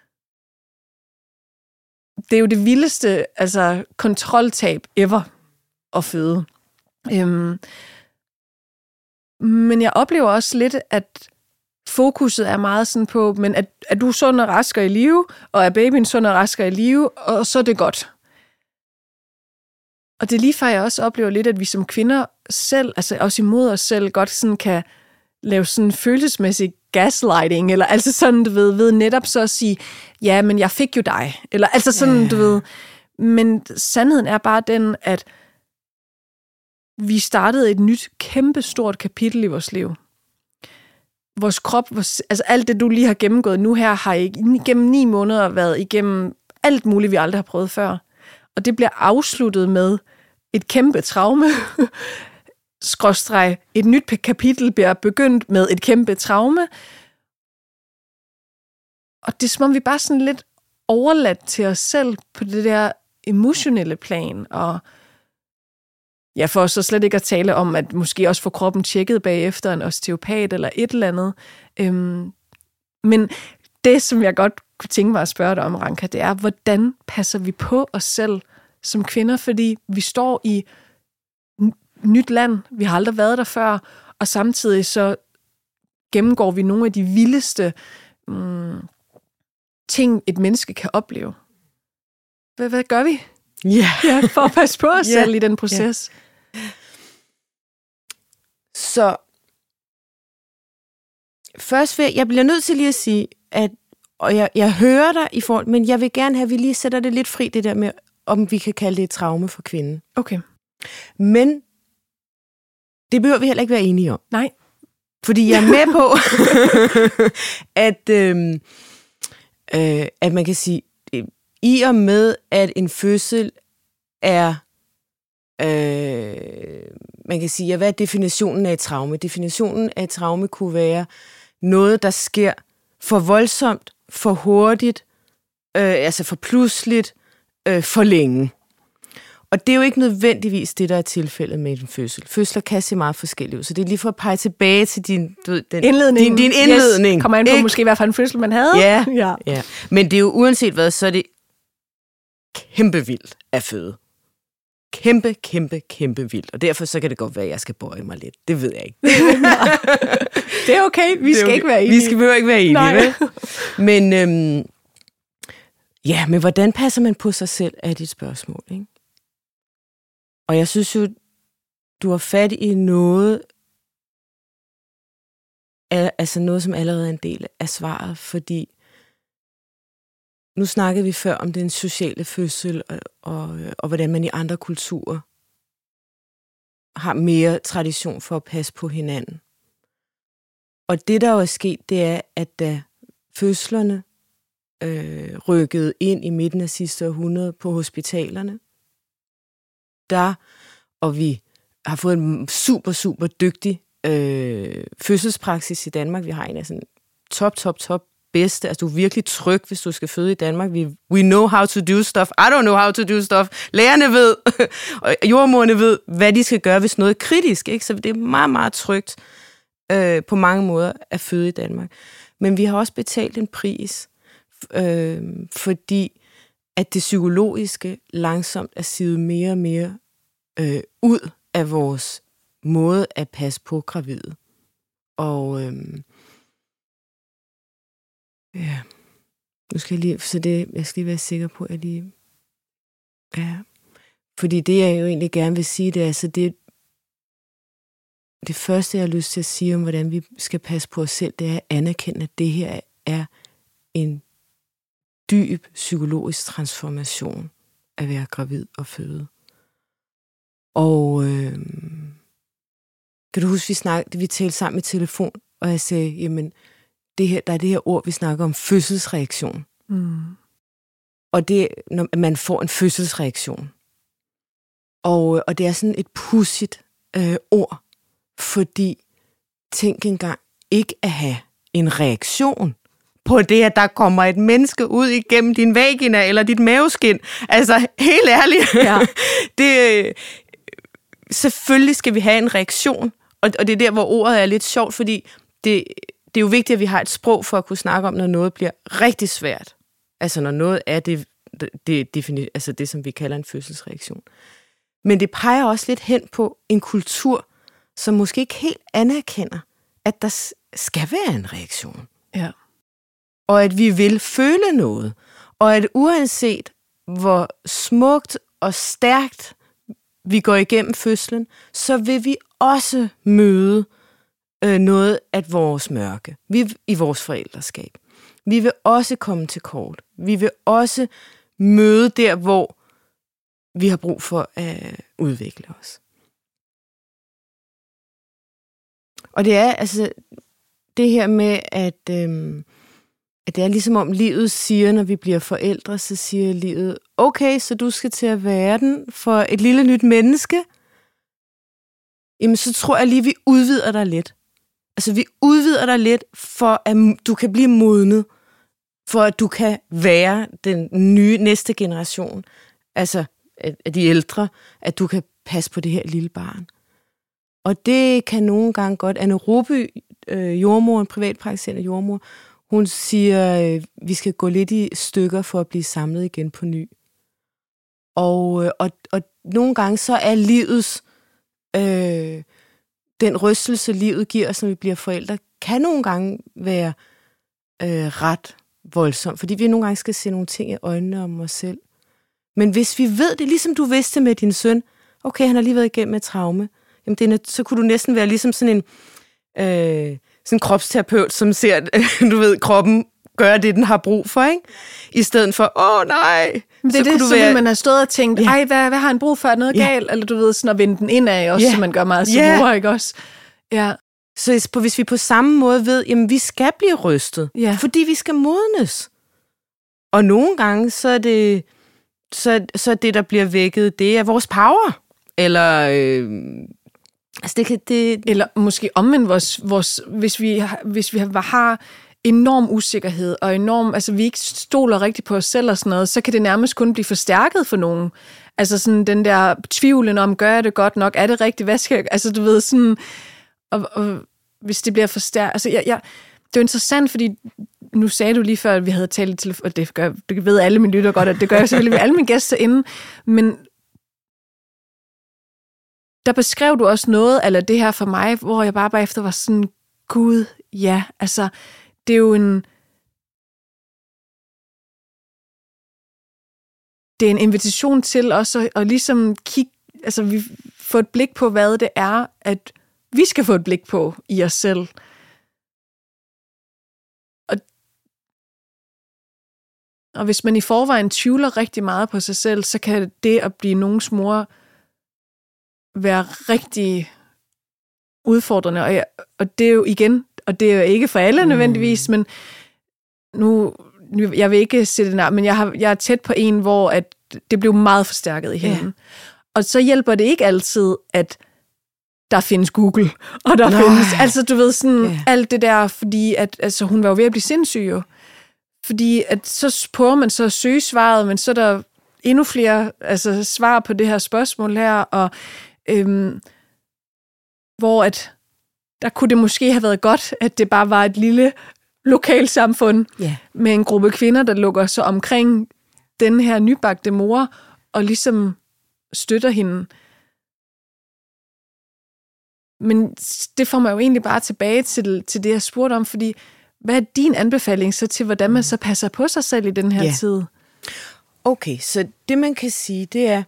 det er jo det vildeste, altså kontroltab ever at føde.
Men jeg oplever også lidt, at fokuset er meget sådan på, men er du sund og rask og i live, og er babyen sund og rask og i live, og så er det godt. Og det er lige før, jeg også oplever lidt, at vi som kvinder selv, altså også imod os selv, godt sådan kan lave sådan følelsesmæssig gaslighting, eller altså sådan, du ved netop så at sige, ja, men jeg fik jo dig, eller altså sådan, du ved. Men sandheden er bare den, at vi startede et nyt, kæmpestort kapitel i vores liv. Vores krop, altså alt det, du lige har gennemgået nu her, har igennem 9 måneder været igennem alt muligt, vi aldrig har prøvet før. Og det bliver afsluttet med et kæmpe traume. / et nyt kapitel bliver begyndt med et kæmpe traume. Og det er som om, vi bare sådan lidt overladt til os selv på det der emotionelle plan. Og ja, for så slet ikke at tale om, at måske også få kroppen tjekket bagefter en osteopat eller et eller andet. Men det, som jeg godt kunne tænke mig at spørge dig om, Ranka, det er, hvordan passer vi på os selv som kvinder? Fordi vi står i nyt land, vi har aldrig været der før, og samtidig så gennemgår vi nogle af de vildeste ting, et menneske kan opleve. Hvad gør vi? Ja, for at passe på os selv i den proces.
Så først jeg bliver nødt til lige at sige, at og jeg hører dig i forhold, men jeg vil gerne have, at vi lige sætter det lidt fri, det der med, om vi kan kalde det et traume for kvinden.
Okay.
Men det behøver vi heller ikke være enige om.
Nej.
Fordi jeg er med på, at man kan sige, i og med, at en fødsel er, man kan sige, hvad er definitionen af et traume? Definitionen af et traume kunne være noget, der sker for voldsomt, for hurtigt, altså for pludseligt, for længe. Og det er jo ikke nødvendigvis det, der er tilfældet med en fødsel. Fødsler kan se meget forskellige ud, så det er lige for at pege tilbage til din indledning. Din indledning.
Yes. Kommer ind på måske, hvad for en fødsel man havde.
Ja. Men det er jo uanset hvad, så er det kæmpe vildt at føde. Kæmpe vildt. Og derfor så kan det godt være, at jeg skal bøje mig lidt. Det ved jeg ikke.
Det er okay. Vi skal ikke være enige.
Vi skal ikke være enige, vel? Men men hvordan passer man på sig selv, er dit spørgsmål, ikke? Og jeg synes jo, du har fat i noget, altså noget, som allerede er en del af svaret, fordi nu snakkede vi før om den sociale fødsel, og hvordan man i andre kulturer har mere tradition for at passe på hinanden. Og det, der jo er sket, det er, at da fødslerne rykkede ind i midten af sidste århundrede på hospitalerne, og vi har fået en super dygtig fødselspraksis i Danmark. Vi har en af sådan top bedste. Altså, du er virkelig tryg, hvis du skal føde i Danmark. We know how to do stuff. I don't know how to do stuff. Lærerne ved, og jordemoderne ved, hvad de skal gøre, hvis noget er kritisk. Ikke? Så det er meget trygt på mange måder at føde i Danmark. Men vi har også betalt en pris, fordi at det psykologiske langsomt er sivet mere og mere ud af vores måde at passe på gravide. Og nu skal jeg lige, jeg skal lige være sikker på, at fordi det, jeg jo egentlig gerne vil sige, det er, altså det første, jeg har lyst til at sige om, hvordan vi skal passe på os selv, det er at anerkende, at det her er en dyb psykologisk transformation at være gravid og føde. Og kan du huske, vi talte sammen i telefon, og jeg sagde, jamen, der er det her ord, vi snakker om, fødselsreaktion. Mm. Og det, når man får en fødselsreaktion. Og det er sådan et pudsigt ord, fordi tænk engang ikke at have en reaktion på det, at der kommer et menneske ud igennem din vagina eller dit maveskin. Altså, helt ærligt. Ja. Selvfølgelig skal vi have en reaktion, og det er der, hvor ordet er lidt sjovt, fordi det er jo vigtigt, at vi har et sprog for at kunne snakke om, når noget bliver rigtig svært. Altså, når noget er det som vi kalder en fødselsreaktion. Men det peger også lidt hen på en kultur, som måske ikke helt anerkender, at der skal være en reaktion.
Ja.
Og at vi vil føle noget. Og at uanset hvor smukt og stærkt vi går igennem fødslen, så vil vi også møde noget af vores mørke i vores forældreskab. Vi vil også komme til kort. Vi vil også møde der, hvor vi har brug for at udvikle os. Og det er altså det her med, at det er ligesom om livet siger, når vi bliver forældre, så siger livet, okay, så du skal til at være den for et lille nyt menneske. Jamen, så tror jeg lige, vi udvider dig lidt. Altså, vi udvider dig lidt, for at du kan blive modnet, for at du kan være den nye næste generation, altså af de ældre, at du kan passe på det her lille barn. Og det kan nogle gange godt. Anne Råby, jordmor, en privatpraktiserende jordmor, hun siger, vi skal gå lidt i stykker for at blive samlet igen på ny. Og nogle gange så er livets, den rystelse, livet giver os, når vi bliver forældre, kan nogle gange være ret voldsom, fordi vi nogle gange skal se nogle ting i øjnene om os selv. Men hvis vi ved det, ligesom du vidste med din søn, okay, han har lige været igennem et traume, jamen så kunne du næsten være ligesom sådan en kropsterapeut, som ser, du ved, kroppen gøre det, den har brug for, ikke? I stedet for, nej.
Det er det, så vil man have stået og tænkt, ej, hvad har han brug for? Er noget galt? Eller du ved, sådan at vende den indad også, som man gør meget som mor, ikke også? Ja.
Så hvis vi på samme måde ved, jamen vi skal blive rystet, fordi vi skal modnes. Og nogle gange, så er det, der bliver vækket, det er vores power. Eller
eller måske omvendt hvis vi har enorm usikkerhed og altså vi ikke stoler rigtigt på os selv og sådan noget, så kan det nærmest kun blive forstærket for nogen. Altså sådan den der tvivlen om, gør jeg det godt nok? Er det rigtigt? Hvad skal jeg? Altså du ved sådan, og hvis det bliver forstærket. Altså det er jo interessant, fordi nu sagde du lige før, at vi havde talt i telefon, og det ved alle mine lytter godt, at det gør jeg selvfølgelig ved alle mine gæster inden, men der beskrev du også noget af det her for mig, hvor jeg bare efter var sådan, gud, ja, altså, det er jo det er en invitation til også at ligesom kigge, altså vi får et blik på, hvad det er, at vi skal få et blik på i os selv. Og hvis man i forvejen tvivler rigtig meget på sig selv, så kan det at blive nogens mor være rigtig udfordrende. Og det er jo igen, og det er jo ikke for alle nødvendigvis, men nu jeg vil ikke sætte det nær, men jeg er tæt på en, hvor at det blev meget forstærket i hende. Og så hjælper det ikke altid, at der findes Google, og der findes, altså du ved sådan, alt det der, fordi at, altså hun var jo ved at blive sindssyg jo. Fordi at så prøver man så at søge svaret, men så er der endnu flere altså, svar på det her spørgsmål her, og hvor at der kunne det måske have været godt, at det bare var et lille lokalsamfund med en gruppe kvinder, der lukker sig omkring den her nybagte mor, og ligesom støtter hende. Men det får mig jo egentlig bare tilbage til det, jeg spurgte om, fordi hvad er din anbefaling så til, hvordan man så passer på sig selv i den her tid?
Okay, så det man kan sige, det er,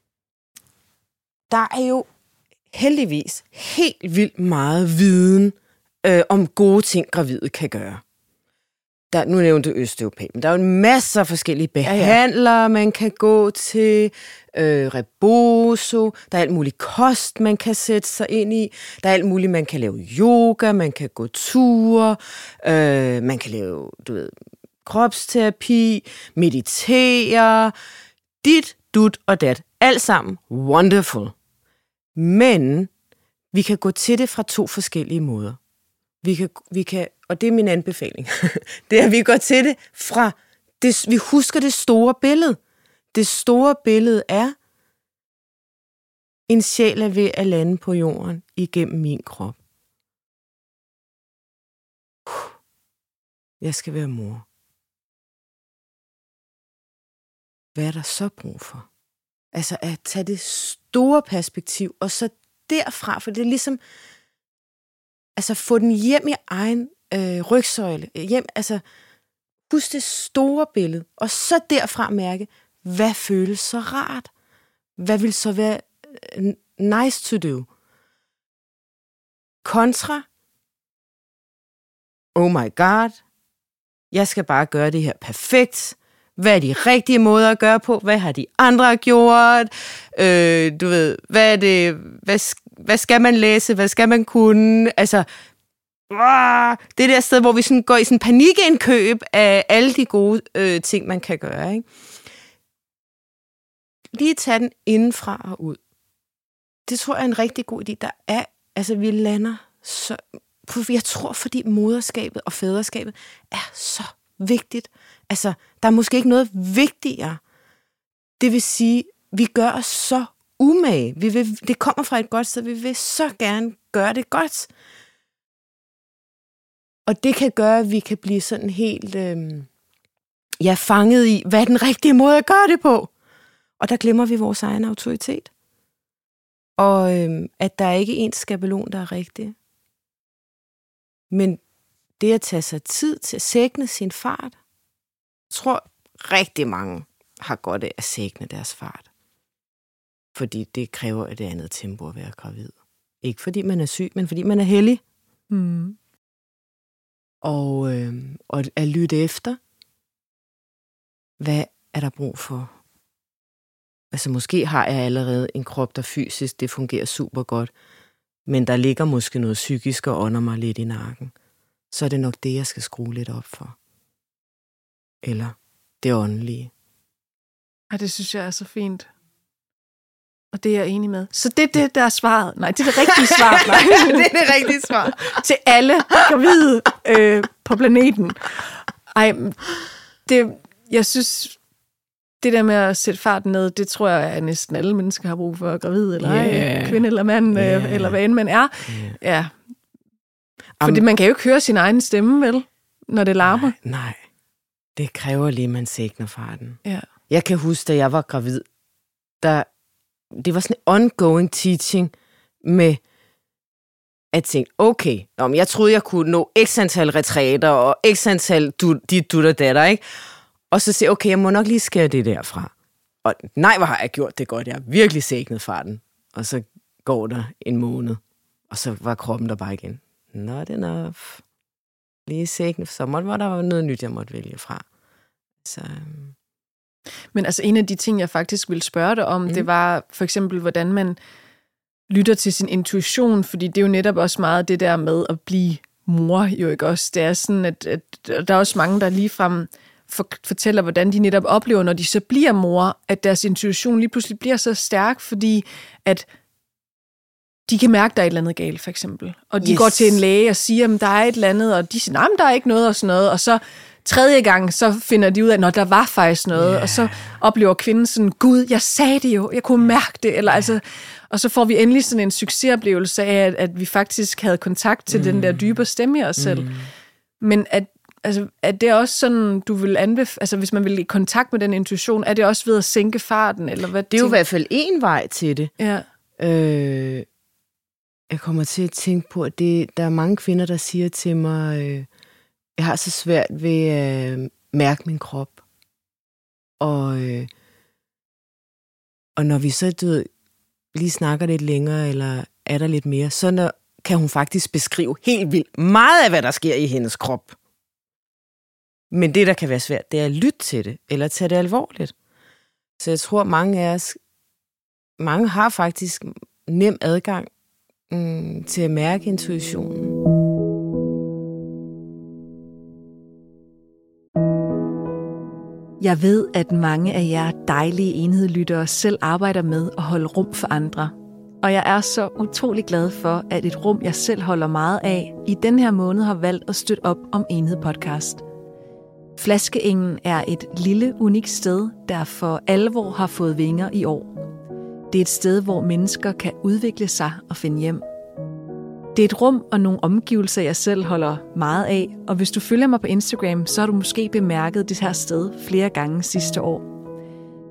der er jo heldigvis helt vildt meget viden om gode ting, gravide kan gøre. Nu nævnte du Østeuropa, men der er jo en masse af forskellige behandlere, man kan gå til, Rebozo, der er alt muligt kost, man kan sætte sig ind i, der er alt muligt, man kan lave yoga, man kan gå ture, man kan lave, du ved, kropsterapi, meditere, dit, dut og dat, alt sammen wonderful. Men vi kan gå til det fra 2 forskellige måder. Vi kan, og det er min anbefaling, det er, at vi går til det fra, vi husker det store billede. Det store billede er, en sjæl er ved at lande på jorden igennem min krop. Jeg skal være mor. Hvad er der så brug for? Altså at tage det store perspektiv, og så derfra, for det er ligesom, altså få den hjem i egen rygsøjle, hjem, altså husk det store billede, og så derfra mærke, hvad føles så rart? Hvad vil så være nice to do? Kontra, oh my god, jeg skal bare gøre det her perfekt. Hvad er de rigtige måder at gøre på? Hvad har de andre gjort? Du ved, hvad er det? Hvad skal man læse? Hvad skal man kunne? Altså, det der sted, hvor vi sådan går i sådan panikindkøb af alle de gode ting, man kan gøre. Ikke? Lige tage den indenfra og ud. Det tror jeg er en rigtig god idé. Der er, altså vi lander så... Jeg tror, fordi moderskabet og fædreskabet er så vigtigt. Altså, der er måske ikke noget vigtigere. Det vil sige, vi gør os så umage. Det kommer fra et godt sted. Vi vil så gerne gøre det godt. Og det kan gøre, at vi kan blive sådan helt fanget i, hvad er den rigtige måde at gøre det på. Og der glemmer vi vores egen autoritet. Og at der er ikke en skabelon, der er rigtig. Men det at tage sig tid til at sækne sin fart, jeg tror rigtig mange har godt af at sækne deres fart. Fordi det kræver et andet tempo at være gravid. Ikke fordi man er syg, men fordi man er heldig.
Mm.
Og at lytte efter, hvad er der brug for? Altså måske har jeg allerede en krop, der fysisk, det fungerer super godt, men der ligger måske noget psykisk og ånder mig lidt i nakken. Så er det nok det, jeg skal skrue lidt op for. Eller det åndelige.
Ja, det synes jeg er så fint. Og det er jeg enig med. Så det er det, der er svaret. Nej, det er det rigtige svar. Nej.
Det er det rigtige svar.
Til alle gravide på planeten. Ej, jeg synes, det der med at sætte farten ned, det tror jeg, at næsten alle mennesker har brug for, gravid eller ej, kvinde eller mand, eller hvad end man er. Ja. Fordi man kan jo ikke høre sin egen stemme, vel, når det larmer.
Nej. Det kræver lige, at man sækner farten.
Ja.
Jeg kan huske, da jeg var gravid, det var sådan en ongoing teaching med at tænke, okay, jeg troede, jeg kunne nå x antal retræter og x antal dit og datter, ikke? Og så sige, okay, jeg må nok lige skære det derfra. Og nej, hvor har jeg gjort det godt. Jeg har virkelig sæknet farten. Og så går der en måned, og så var kroppen der bare igen. Not enough. Lige sæknet, så var der noget nyt, jeg måtte vælge fra. Så...
Men altså en af de ting, jeg faktisk ville spørge dig om, det var for eksempel, hvordan man lytter til sin intuition, fordi det er jo netop også meget det der med at blive mor, jo ikke også? Det er sådan, at der er også mange, der ligefrem fortæller, hvordan de netop oplever, når de så bliver mor, at deres intuition lige pludselig bliver så stærk, fordi at de kan mærke, der er et eller andet galt, for eksempel. Og de går til en læge og siger, at der er et eller andet, og de siger, nej, men der er ikke noget og sådan noget, og så tredje gang, så finder de ud af, at der var faktisk noget, og så oplever kvinden sådan, Gud, jeg sagde det jo, jeg kunne mærke det, eller altså, og så får vi endelig sådan en succesoplevelse af, at vi faktisk havde kontakt til den der dybere stemme i os selv. Men er det også sådan, du vil anbefale, altså hvis man vil i kontakt med den intuition, er det også ved at sænke farten, eller hvad?
Det er jo i hvert fald en vej til det.
Ja.
Jeg kommer til at tænke på, at der er mange kvinder, der siger til mig, jeg har så svært ved at mærke min krop. Og når vi så lige snakker lidt længere, eller er der lidt mere, så kan hun faktisk beskrive helt vildt meget af, hvad der sker i hendes krop. Men det, der kan være svært, det er at lytte til det, eller tage det alvorligt. Så jeg tror, mange har faktisk nem adgang til at mærke intuitionen.
Jeg ved, at mange af jer dejlige enhedlyttere selv arbejder med at holde rum for andre. Og jeg er så utrolig glad for, at et rum, jeg selv holder meget af, i den her måned har valgt at støtte op om Enhed Podcast. Flaskeengen er et lille, unikt sted, der for alvor har fået vinger i år. Det er et sted, hvor mennesker kan udvikle sig og finde hjem. Det er et rum og nogle omgivelser, jeg selv holder meget af, og hvis du følger mig på Instagram, så har du måske bemærket det her sted flere gange sidste år.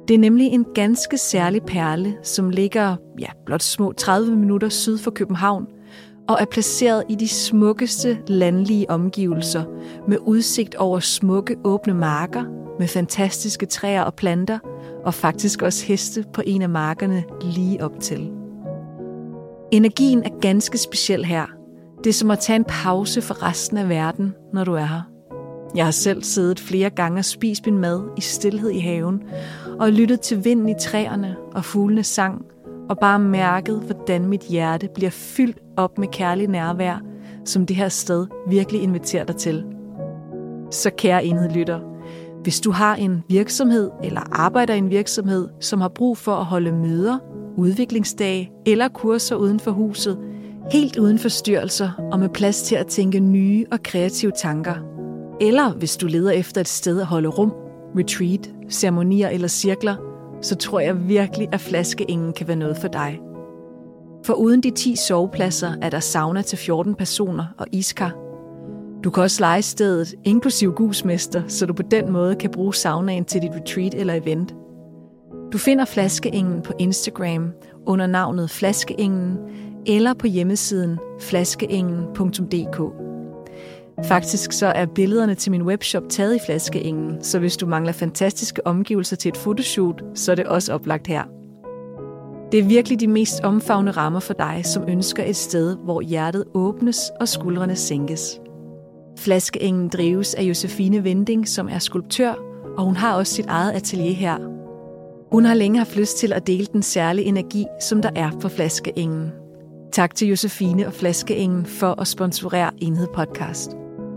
Det er nemlig en ganske særlig perle, som ligger blot små 30 minutter syd for København, og er placeret i de smukkeste landlige omgivelser, med udsigt over smukke åbne marker, med fantastiske træer og planter, og faktisk også heste på en af markerne lige op til. Energien er ganske speciel her. Det er som at tage en pause for resten af verden, når du er her. Jeg har selv siddet flere gange og spist min mad i stilhed i haven, og lyttet til vinden i træerne og fuglenes sang, og bare mærket, hvordan mit hjerte bliver fyldt op med kærlig nærvær, som det her sted virkelig inviterer dig til. Så kære enhedlytter, hvis du har en virksomhed eller arbejder i en virksomhed, som har brug for at holde møder, udviklingsdage eller kurser uden for huset, helt uden forstyrrelser og med plads til at tænke nye og kreative tanker, eller hvis du leder efter et sted at holde rum, retreat, ceremonier eller cirkler, så tror jeg virkelig, at Flaskeengen kan være noget for dig. For uden de 10 sovepladser er der sauna til 14 personer og iskar. Du kan også leje stedet, inklusiv gusmester, så du på den måde kan bruge saunaen til dit retreat eller event. Du finder Flaskeengen på Instagram under navnet Flaskeengen eller på hjemmesiden flaskeengen.dk. Faktisk så er billederne til min webshop taget i Flaskeengen, så hvis du mangler fantastiske omgivelser til et fotoshoot, så er det også oplagt her. Det er virkelig de mest omfavnende rammer for dig, som ønsker et sted, hvor hjertet åbnes og skuldrene sænkes. Flaskeengen drives af Josefine Winding, som er skulptør, og hun har også sit eget atelier her. Hun har længe haft lyst til at dele den særlige energi, som der er på Flaskeengen. Tak til Josefine og Flaskeengen for at sponsorere Enhed Podcast.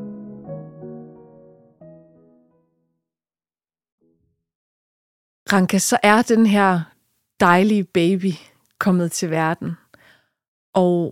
Ranka, så er den her dejlige baby kommet til verden. Og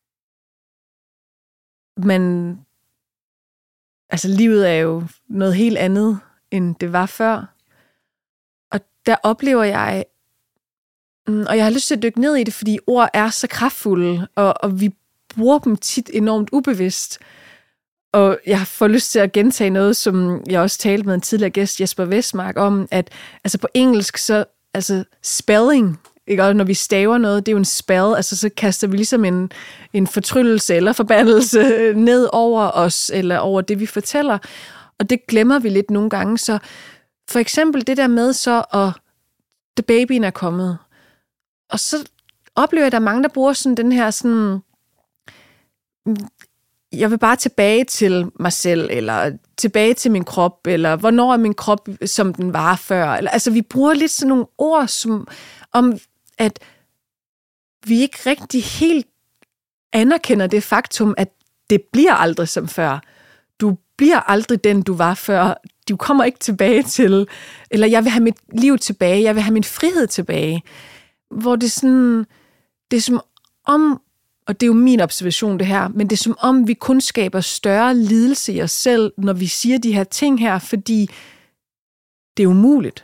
livet er jo noget helt andet, end det var før. Og der oplever jeg, og jeg har lyst til at dykke ned i det, fordi ord er så kraftfulde, og vi bruger dem tit enormt ubevidst. Og jeg får lyst til at gentage noget, som jeg også talte med en tidligere gæst, Jesper Vestmark, om, at på engelsk, så spelling, ikke? Og når vi staver noget, det er jo en spell, så kaster vi ligesom en fortryllelse eller forbandelse ned over os, eller over det, vi fortæller. Og det glemmer vi lidt nogle gange. Så for eksempel det der med så, at babyen er kommet. Og så oplever jeg, at der er mange, der bruger sådan den her sådan, jeg vil bare tilbage til mig selv, eller tilbage til min krop, eller hvornår er min krop, som den var før. Eller, vi bruger lidt sådan nogle ord, som om, at vi ikke rigtig helt anerkender det faktum, at det bliver aldrig som før. Du bliver aldrig den, du var før. Du kommer ikke tilbage til, eller jeg vil have mit liv tilbage, jeg vil have min frihed tilbage. Hvor det er som om, og det er jo min observation det her, men det er som om, vi kun skaber større lidelse i os selv, når vi siger de her ting her, fordi det er umuligt.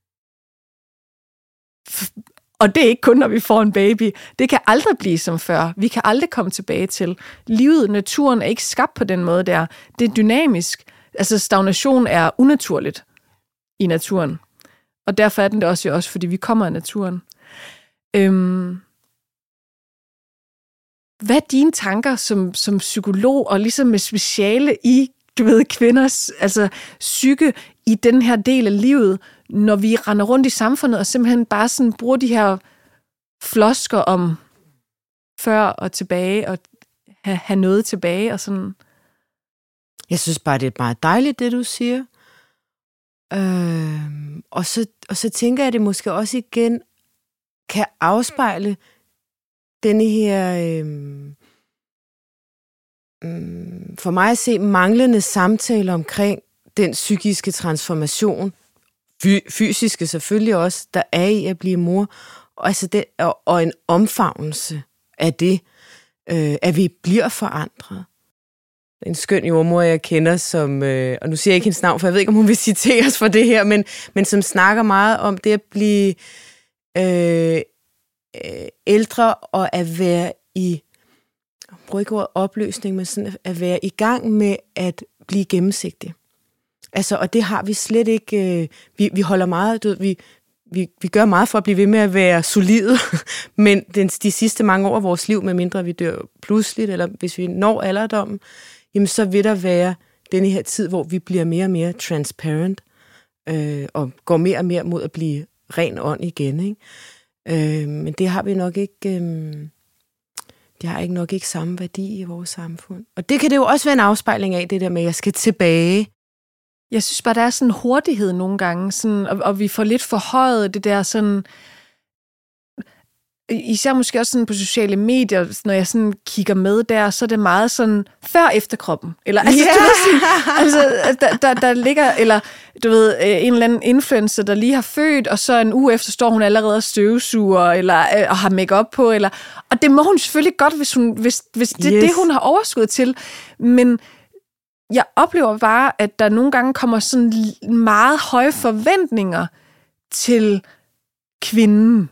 Og det er ikke kun, når vi får en baby. Det kan aldrig blive som før. Vi kan aldrig komme tilbage til. Livet, naturen er ikke skabt på den måde der. Det er dynamisk. Stagnation er unaturligt i naturen. Og derfor er den det også, fordi vi kommer af naturen. Hvad er dine tanker som psykolog, og ligesom med speciale i, kvinders psyke i den her del af livet, når vi render rundt i samfundet, og simpelthen bare sådan bruger de her flosker om før og tilbage, og have noget tilbage, og sådan?
Jeg synes bare, det er meget dejligt, det du siger. Og så tænker jeg, at det måske også igen kan afspejle denne her, for mig at se, manglende samtale omkring den psykiske transformation, fysiske selvfølgelig også, der er i at blive mor, og en omfavnelse af det, at vi bliver forandret. En skøn jordmor, jeg kender, som, og nu siger jeg ikke hendes navn, for jeg ved ikke, om hun vil citeres for det her, men som snakker meget om det at blive ældre og at være i, jeg bruger ikke ordet opløsning, men sådan at være i gang med at blive gennemsigtig. Og det har vi slet ikke, vi holder meget, vi gør meget for at blive ved med at være solide, men de sidste mange år af vores liv, medmindre vi dør pludseligt, eller hvis vi når alderdommen, jamen så vil der være denne her tid, hvor vi bliver mere og mere transparent, og går mere og mere mod at blive ren ånd igen, ikke? Men det har vi nok ikke... Det har nok ikke samme værdi i vores samfund. Og det kan det jo også være en afspejling af, det der med, at jeg skal tilbage.
Jeg synes bare, der er sådan en hurtighed nogle gange, sådan, og vi får lidt forhøjet det der sådan... Især måske også sådan på sociale medier, når jeg sådan kigger med der, så er det meget sådan før efter kroppen. Eller altså, du ved, sådan, der ligger, eller du ved, en eller anden influencer, der lige har født, og så en uge efter står hun allerede og støvsuger, eller og har make-up på, eller, og det må hun selvfølgelig godt, hvis det er det, hun har overskud til. Men jeg oplever bare, at der nogle gange kommer sådan meget høje forventninger til kvinden,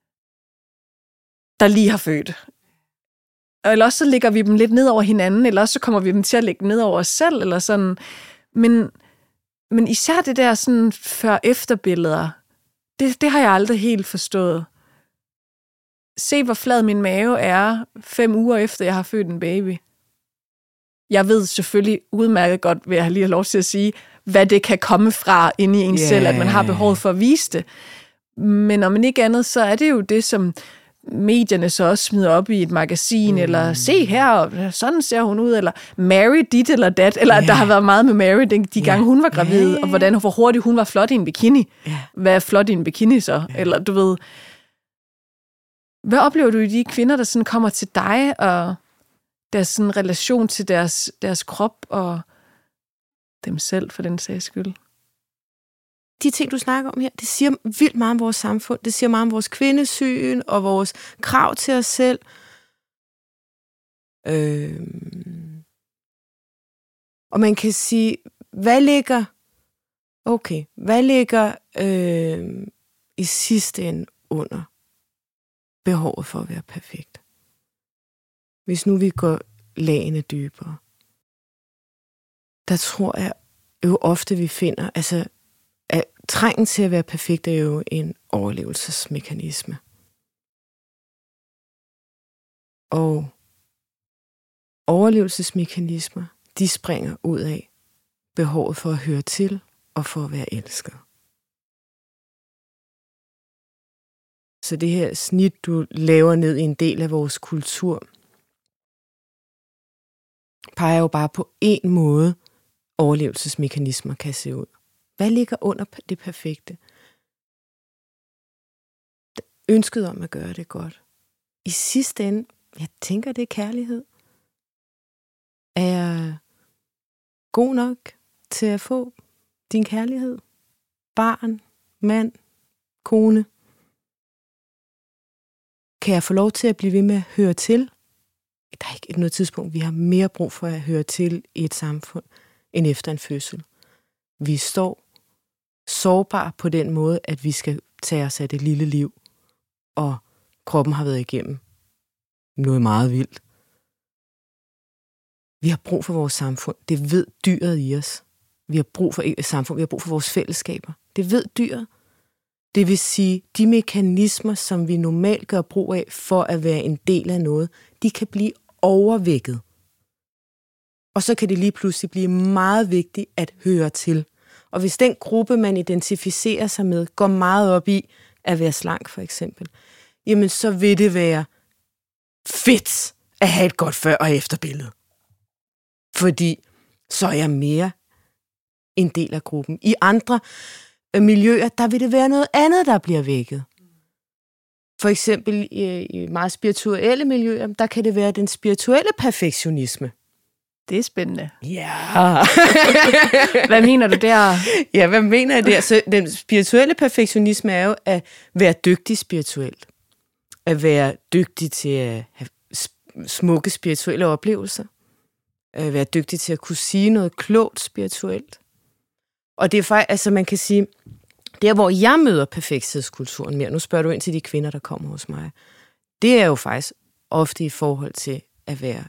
der lige har født. Eller også så lægger vi dem lidt ned over hinanden, eller også så kommer vi dem til at lægge ned over os selv, eller sådan. Men især det der sådan før-efter-billeder, det har jeg aldrig helt forstået. Se, hvor flad min mave er 5 uger efter, jeg har født en baby. Jeg ved selvfølgelig udmærket godt, vil jeg lige have lov til at sige, hvad det kan komme fra inde i en selv, at man har behovet for at vise det. Men om ikke andet, så er det jo det, som medierne så også smider op i et magasin, eller se her, sådan ser hun ud, eller Mary dit eller dat, eller der har været meget med Mary de gange hun var gravid, og hvor hurtigt hun var flot i en bikini. Hvad er flot i en bikini så? Eller du ved, hvad oplever du i de kvinder, der sådan kommer til dig, og deres sådan relation til deres krop, og dem selv for den sags skyld?
De ting, du snakker om her, det siger vildt meget om vores samfund. Det siger meget om vores kvindesyn og vores krav til os selv. Og man kan sige, hvad ligger i sidste ende under behovet for at være perfekt? Hvis nu vi går lagene dybere, der tror jeg jo ofte, vi finder, altså at trængen til at være perfekt er jo en overlevelsesmekanisme. Og overlevelsesmekanismer, de springer ud af behovet for at høre til og for at være elsket. Så det her snit, du laver ned i en del af vores kultur, peger jo bare på én måde, overlevelsesmekanismer kan se ud. Hvad ligger under det perfekte? Ønsket om at gøre det godt. I sidste ende, jeg tænker, det er kærlighed. Er jeg god nok til at få din kærlighed? Barn, mand, kone? Kan jeg få lov til at blive ved med at høre til? Der er ikke noget tidspunkt, vi har mere brug for at høre til i et samfund, end efter en fødsel. Vi står sårbare på den måde, at vi skal tage os af det lille liv, og kroppen har været igennem noget meget vildt. Vi har brug for vores samfund. Det ved dyret i os. Vi har brug for et samfund. Vi har brug for vores fællesskaber. Det ved dyret. Det vil sige, de mekanismer, som vi normalt gør brug af for at være en del af noget, de kan blive overvækket. Og så kan det lige pludselig blive meget vigtigt at høre til. Og hvis den gruppe, man identificerer sig med, går meget op i at være slank, for eksempel, jamen så vil det være fedt at have et godt før- og efterbillede. Fordi så er jeg mere en del af gruppen. I andre miljøer, der vil det være noget andet, der bliver vækket. For eksempel i meget spirituelle miljøer, der kan det være den spirituelle perfektionisme.
Det er spændende.
Ja.
Hvad mener du der?
Ja, hvad mener jeg der? Så den spirituelle perfektionisme er jo at være dygtig spirituelt. At være dygtig til at have smukke spirituelle oplevelser. At være dygtig til at kunne sige noget klogt spirituelt. Og det er faktisk, altså man kan sige, der hvor jeg møder perfekthedskulturen mere, nu spørger du ind til de kvinder, der kommer hos mig, det er jo faktisk ofte i forhold til at være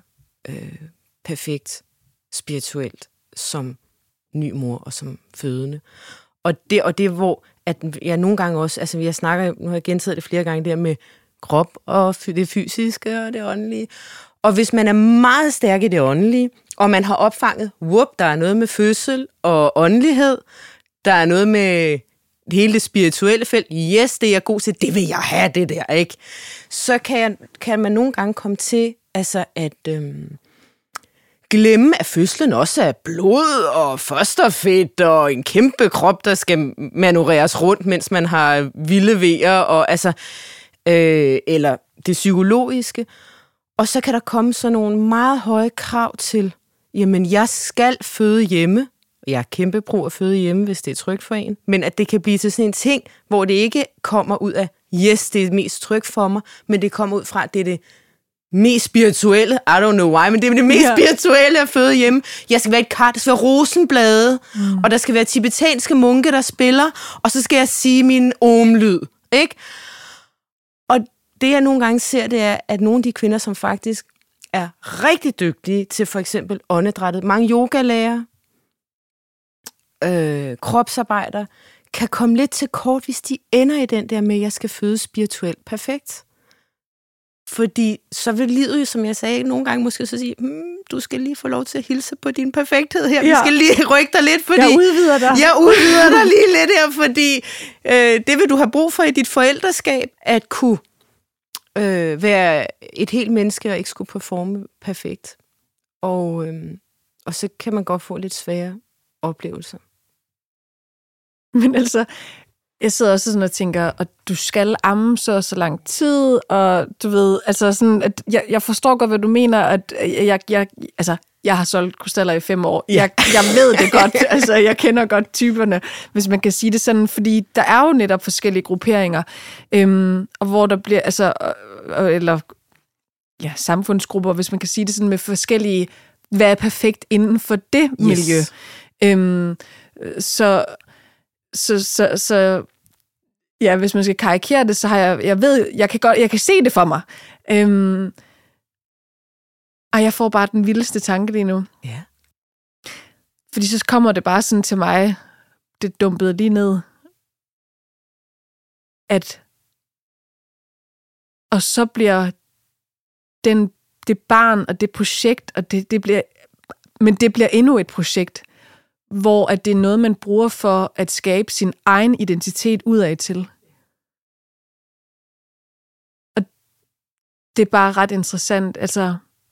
perfekt spirituelt som ny mor og som fødende. Og det er, hvor at jeg nogle gange også, altså nu har jeg gentaget det flere gange, der med krop og det fysiske og det åndelige. Og hvis man er meget stærk i det åndelige, og man har opfanget, der er noget med fødsel og åndelighed, der er noget med hele det spirituelle felt, yes, det er jeg god til, det vil jeg have, det der, ikke? Så kan man nogle gange komme til altså at glemme, at fødslen også er blod og fosterfedt og en kæmpe krop, der skal manøvreres rundt, mens man har vilde vejer, og altså, eller det psykologiske. Og så kan der komme sådan nogle meget høje krav til, jamen, jeg skal føde hjemme. Jeg er kæmpe brug at føde hjemme, hvis det er trygt for en. Men at det kan blive til sådan en ting, hvor det ikke kommer ud af, yes, det er mest trygt for mig, men det kommer ud fra, at det er det mest spirituelle. I don't know why, men det er det mest spirituelle at føde hjemme. Jeg skal være et kar, der skal være rosenblade, og der skal være tibetanske munke, der spiller, og så skal jeg sige min omlyd, ikke? Og det, jeg nogle gange ser, det er, at nogle af de kvinder, som faktisk er rigtig dygtige til for eksempel åndedrættet, mange yogalærer, kropsarbejder, kan komme lidt til kort, hvis de ender i den der med, at jeg skal føde spirituelt perfekt. Fordi så vil livet jo, som jeg sagde, nogle gange måske så sige, du skal lige få lov til at hilse på din perfekthed her. Vi skal lige rykke dig lidt, fordi... Jeg udvider dig lige lidt her, fordi det vil du have brug for i dit forældreskab, at kunne være et helt menneske og ikke skulle performe perfekt. Og så kan man godt få lidt svære oplevelser.
Men altså, jeg sidder også sådan og tænker, at du skal amme så lang tid, og du ved, altså sådan, at jeg forstår godt, hvad du mener, at jeg har solgt krystaller i 5 år. Jeg ved det godt, altså jeg kender godt typerne, hvis man kan sige det sådan, fordi der er jo netop forskellige grupperinger, og hvor der bliver, altså, eller samfundsgrupper, hvis man kan sige det sådan, med forskellige, hvad er perfekt inden for det miljø. Så ja, hvis man skal karikere det, så har jeg kan se det for mig. Og jeg får bare den vildeste tanke lige nu.
Ja.
Fordi så kommer det bare sådan til mig, det dumpede lige ned, at og så bliver det barn og det projekt, og det bliver endnu et projekt, hvor at det er noget, man bruger for at skabe sin egen identitet udad til. Og det er bare ret interessant. Altså,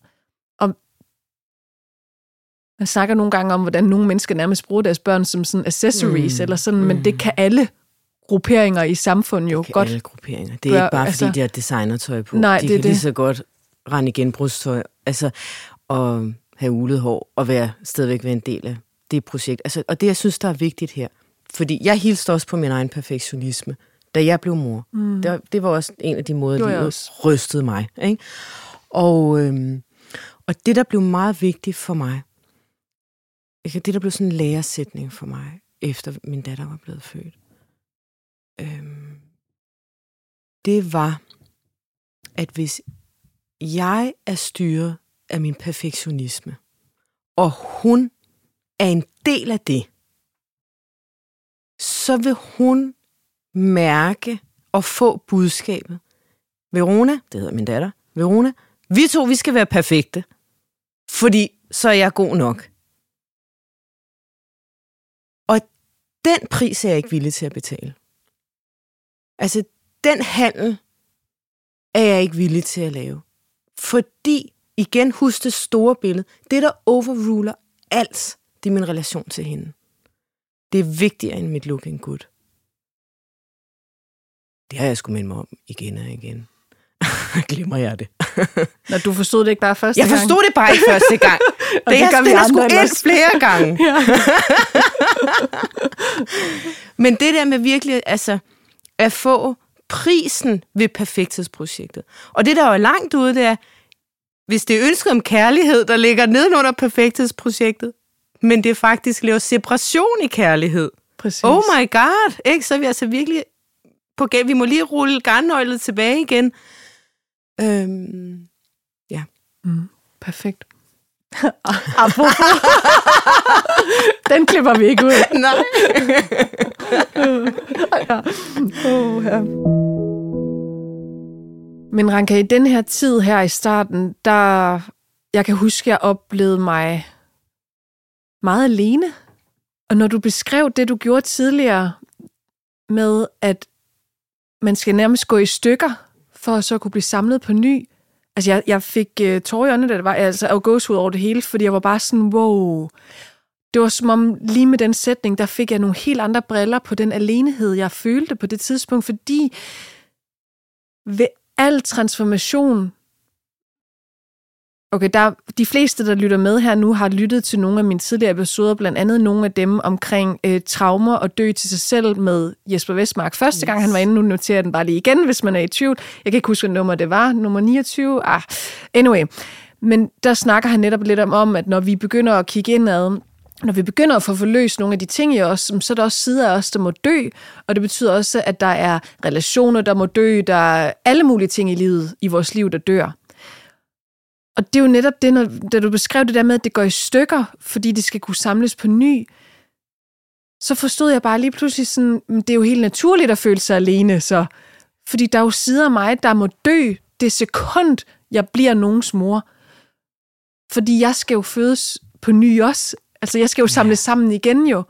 man snakker nogle gange om, hvordan nogle mennesker nærmest bruger deres børn som sådan accessories, eller sådan, men det kan alle grupperinger i samfundet jo godt.
Alle grupperinger. Det er ikke bare, fordi de har designertøj på.
Nej,
de kan lige så godt rende i genbrugstøj, altså, og have ulet hår, og stadigvæk være en del af det projekt. Altså, og det, jeg synes, der er vigtigt her, fordi jeg hilste også på min egen perfektionisme, da jeg blev mor. Det var også en af de måder, livet rystede mig. Ikke? Og det, der blev meget vigtigt for mig, det, der blev sådan en læresætning for mig, efter min datter var blevet født, det var, at hvis jeg er styret af min perfektionisme, og hun er en del af det, så vil hun mærke og få budskabet. Verona, det hedder min datter, Verona, vi skal være perfekte, fordi så er jeg god nok. Og den pris er jeg ikke villig til at betale. Altså, den handel er jeg ikke villig til at lave. Fordi, igen, husk det store billede, det der overruler alt, det er min relation til hende. Det er vigtigere end mit looking good. Det har jeg sgu mindet mig om igen og igen. Glemmer jeg det.
Når du forstod det ikke bare første gang?
Jeg forstod det bare ikke første gang. det har sgu ind flere gange. Men det der med virkelig, altså, at få prisen ved perfekthedsprojektet. Og det, der er langt ude, det er, hvis det er ønsket om kærlighed, der ligger nedenunder perfekthedsprojektet, men det faktisk laver separation i kærlighed.
Præcis.
Oh my god, ikke? Så er vi altså virkelig på gæld. Vi må lige rulle garnnøglet tilbage igen. Ja.
Perfekt. Den klipper vi ikke ud.
Nej.
Ja. Men Ranka, i den her tid her i starten, der jeg kan huske, jeg oplevede mig meget alene. Og når du beskrev det, du gjorde tidligere med, at man skal nærmest gå i stykker, for at så kunne blive samlet på ny. Altså, jeg fik tårer i øjnene, da det var, altså, og gåsehud over det hele, fordi jeg var bare sådan, wow. Det var som om, lige med den sætning, der fik jeg nogle helt andre briller på den alenehed, jeg følte på det tidspunkt, fordi ved al transformation. Okay, de fleste, der lytter med her nu, har lyttet til nogle af mine tidligere episoder, blandt andet nogle af dem omkring traumer og dø til sig selv med Jesper Vestmark. Første gang han var inde, nu noterer jeg den bare lige igen, hvis man er i tvivl. Jeg kan ikke huske, hvad nummer det var. Nummer 29? Anyway. Men der snakker han netop lidt om, at når vi begynder at kigge indad, når vi begynder at få forløst nogle af de ting i os, så er der også sider af os, der må dø, og det betyder også, at der er relationer, der må dø, der er alle mulige ting i livet, i vores liv, der dør. Og det er jo netop det, da du beskrev det der med, at det går i stykker, fordi det skal kunne samles på ny, så forstod jeg bare lige pludselig sådan, det er jo helt naturligt at føle sig alene, så. Fordi der er jo sider af mig, der må dø det sekund, jeg bliver nogens mor. Fordi jeg skal jo fødes på ny også. Altså, jeg skal jo samles sammen igen jo.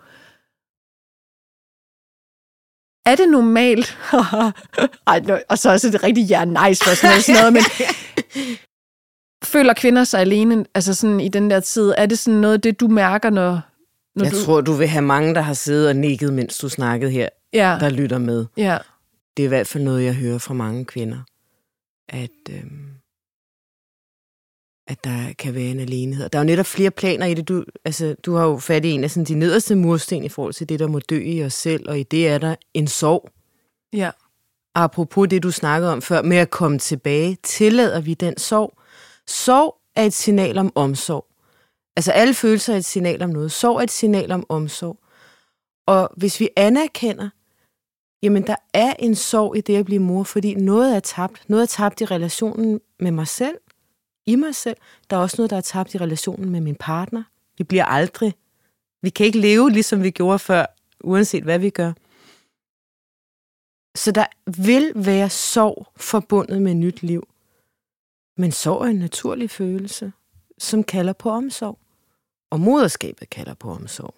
Er det normalt? Og så er det rigtig nice for sådan noget, men føler kvinder sig alene, altså sådan i den der tid? Er det sådan noget, det du mærker, når
jeg tror, du vil have mange, der har siddet og nikket, mens du snakkede her, der lytter med.
Ja.
Det er i hvert fald noget, jeg hører fra mange kvinder, at der kan være en alenehed. Der er jo netop flere planer i det. Du har jo fat i en af sådan de nederste mursten i forhold til det, der må dø i os selv, og i det er der en sorg.
Ja.
Apropos det, du snakkede om før, med at komme tilbage, tillader vi den sorg. Sorg er et signal om omsorg. Altså alle følelser er et signal om noget. Sorg er et signal om omsorg. Og hvis vi anerkender, jamen der er en sorg i det at blive mor, fordi noget er tabt. Noget er tabt i relationen med mig selv, i mig selv. Der er også noget, der er tabt i relationen med min partner. Vi kan ikke leve, ligesom vi gjorde før, uanset hvad vi gør. Så der vil være sorg forbundet med nyt liv. Men sorg er en naturlig følelse, som kalder på omsorg. Og moderskabet kalder på omsorg.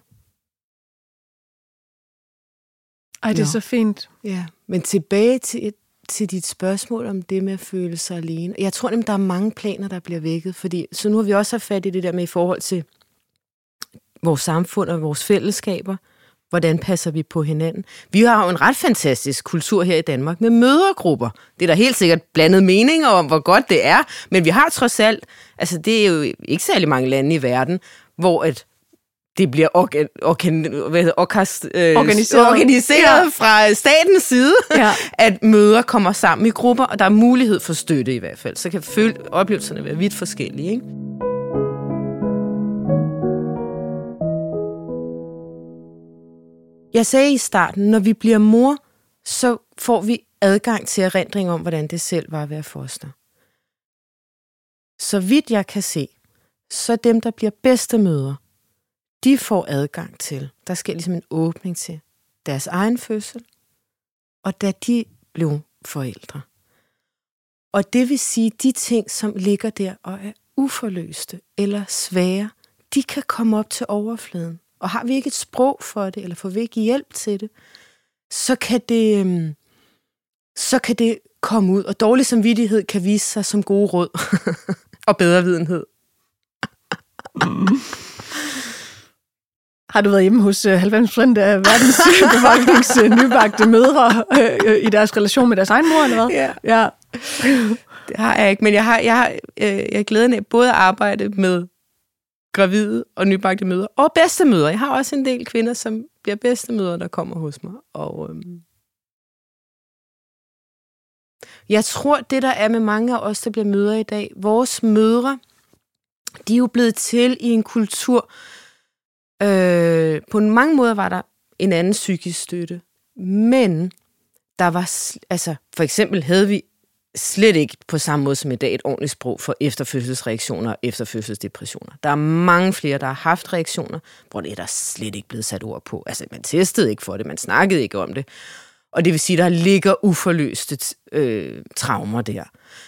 Ej, det er så fint.
Ja, men tilbage til dit spørgsmål om det med at føle sig alene. Jeg tror nemlig, der er mange planer, der bliver vækket. Så nu har vi også haft fat i det der med i forhold til vores samfund og vores fællesskaber. Hvordan passer vi på hinanden? Vi har jo en ret fantastisk kultur her i Danmark med mødregrupper. Det er der helt sikkert blandet meninger om, hvor godt det er. Men vi har trods alt, altså det er jo ikke særlig mange lande i verden, hvor det bliver organiseret fra statens side, at mødre kommer sammen i grupper, og der er mulighed for støtte i hvert fald. Så kan oplevelserne være vidt forskellige, ikke? Jeg sagde i starten, når vi bliver mor, så får vi adgang til erindring om, hvordan det selv var at være foster. Så vidt jeg kan se, så dem, der bliver bedstemødre, de får adgang til. Der sker ligesom en åbning til deres egen fødsel, og da de blev forældre. Og det vil sige, de ting, som ligger der og er uforløste eller svære, de kan komme op til overfladen. Og har vi ikke et sprog for det, eller får vi ikke hjælp til det, så kan det komme ud. Og dårlig samvittighed kan vise sig som gode råd og bedrevidenhed.
Har du været hjemme hos 90% af verdens befolknings nybagte mødre i deres relation med deres egen mor, eller hvad?
Ja. Det har jeg ikke, men jeg har glæden af både at arbejde med gravide og nybagte mødre og bedstemødre. Jeg har også en del kvinder, som bliver bedstemødre, der kommer hos mig. Og jeg tror, det der er med mange af os, der bliver mødre i dag, vores mødre, de er jo blevet til i en kultur. På mange måder var der en anden psykisk støtte, men der var, altså for eksempel havde vi slet ikke på samme måde som i dag et ordentligt sprog for efterfødselsreaktioner og efterfødselsdepressioner. Der er mange flere, der har haft reaktioner, hvor det er der slet ikke blevet sat ord på. Altså, man testede ikke for det, man snakkede ikke om det. Og det vil sige, der ligger uforløste traumer der.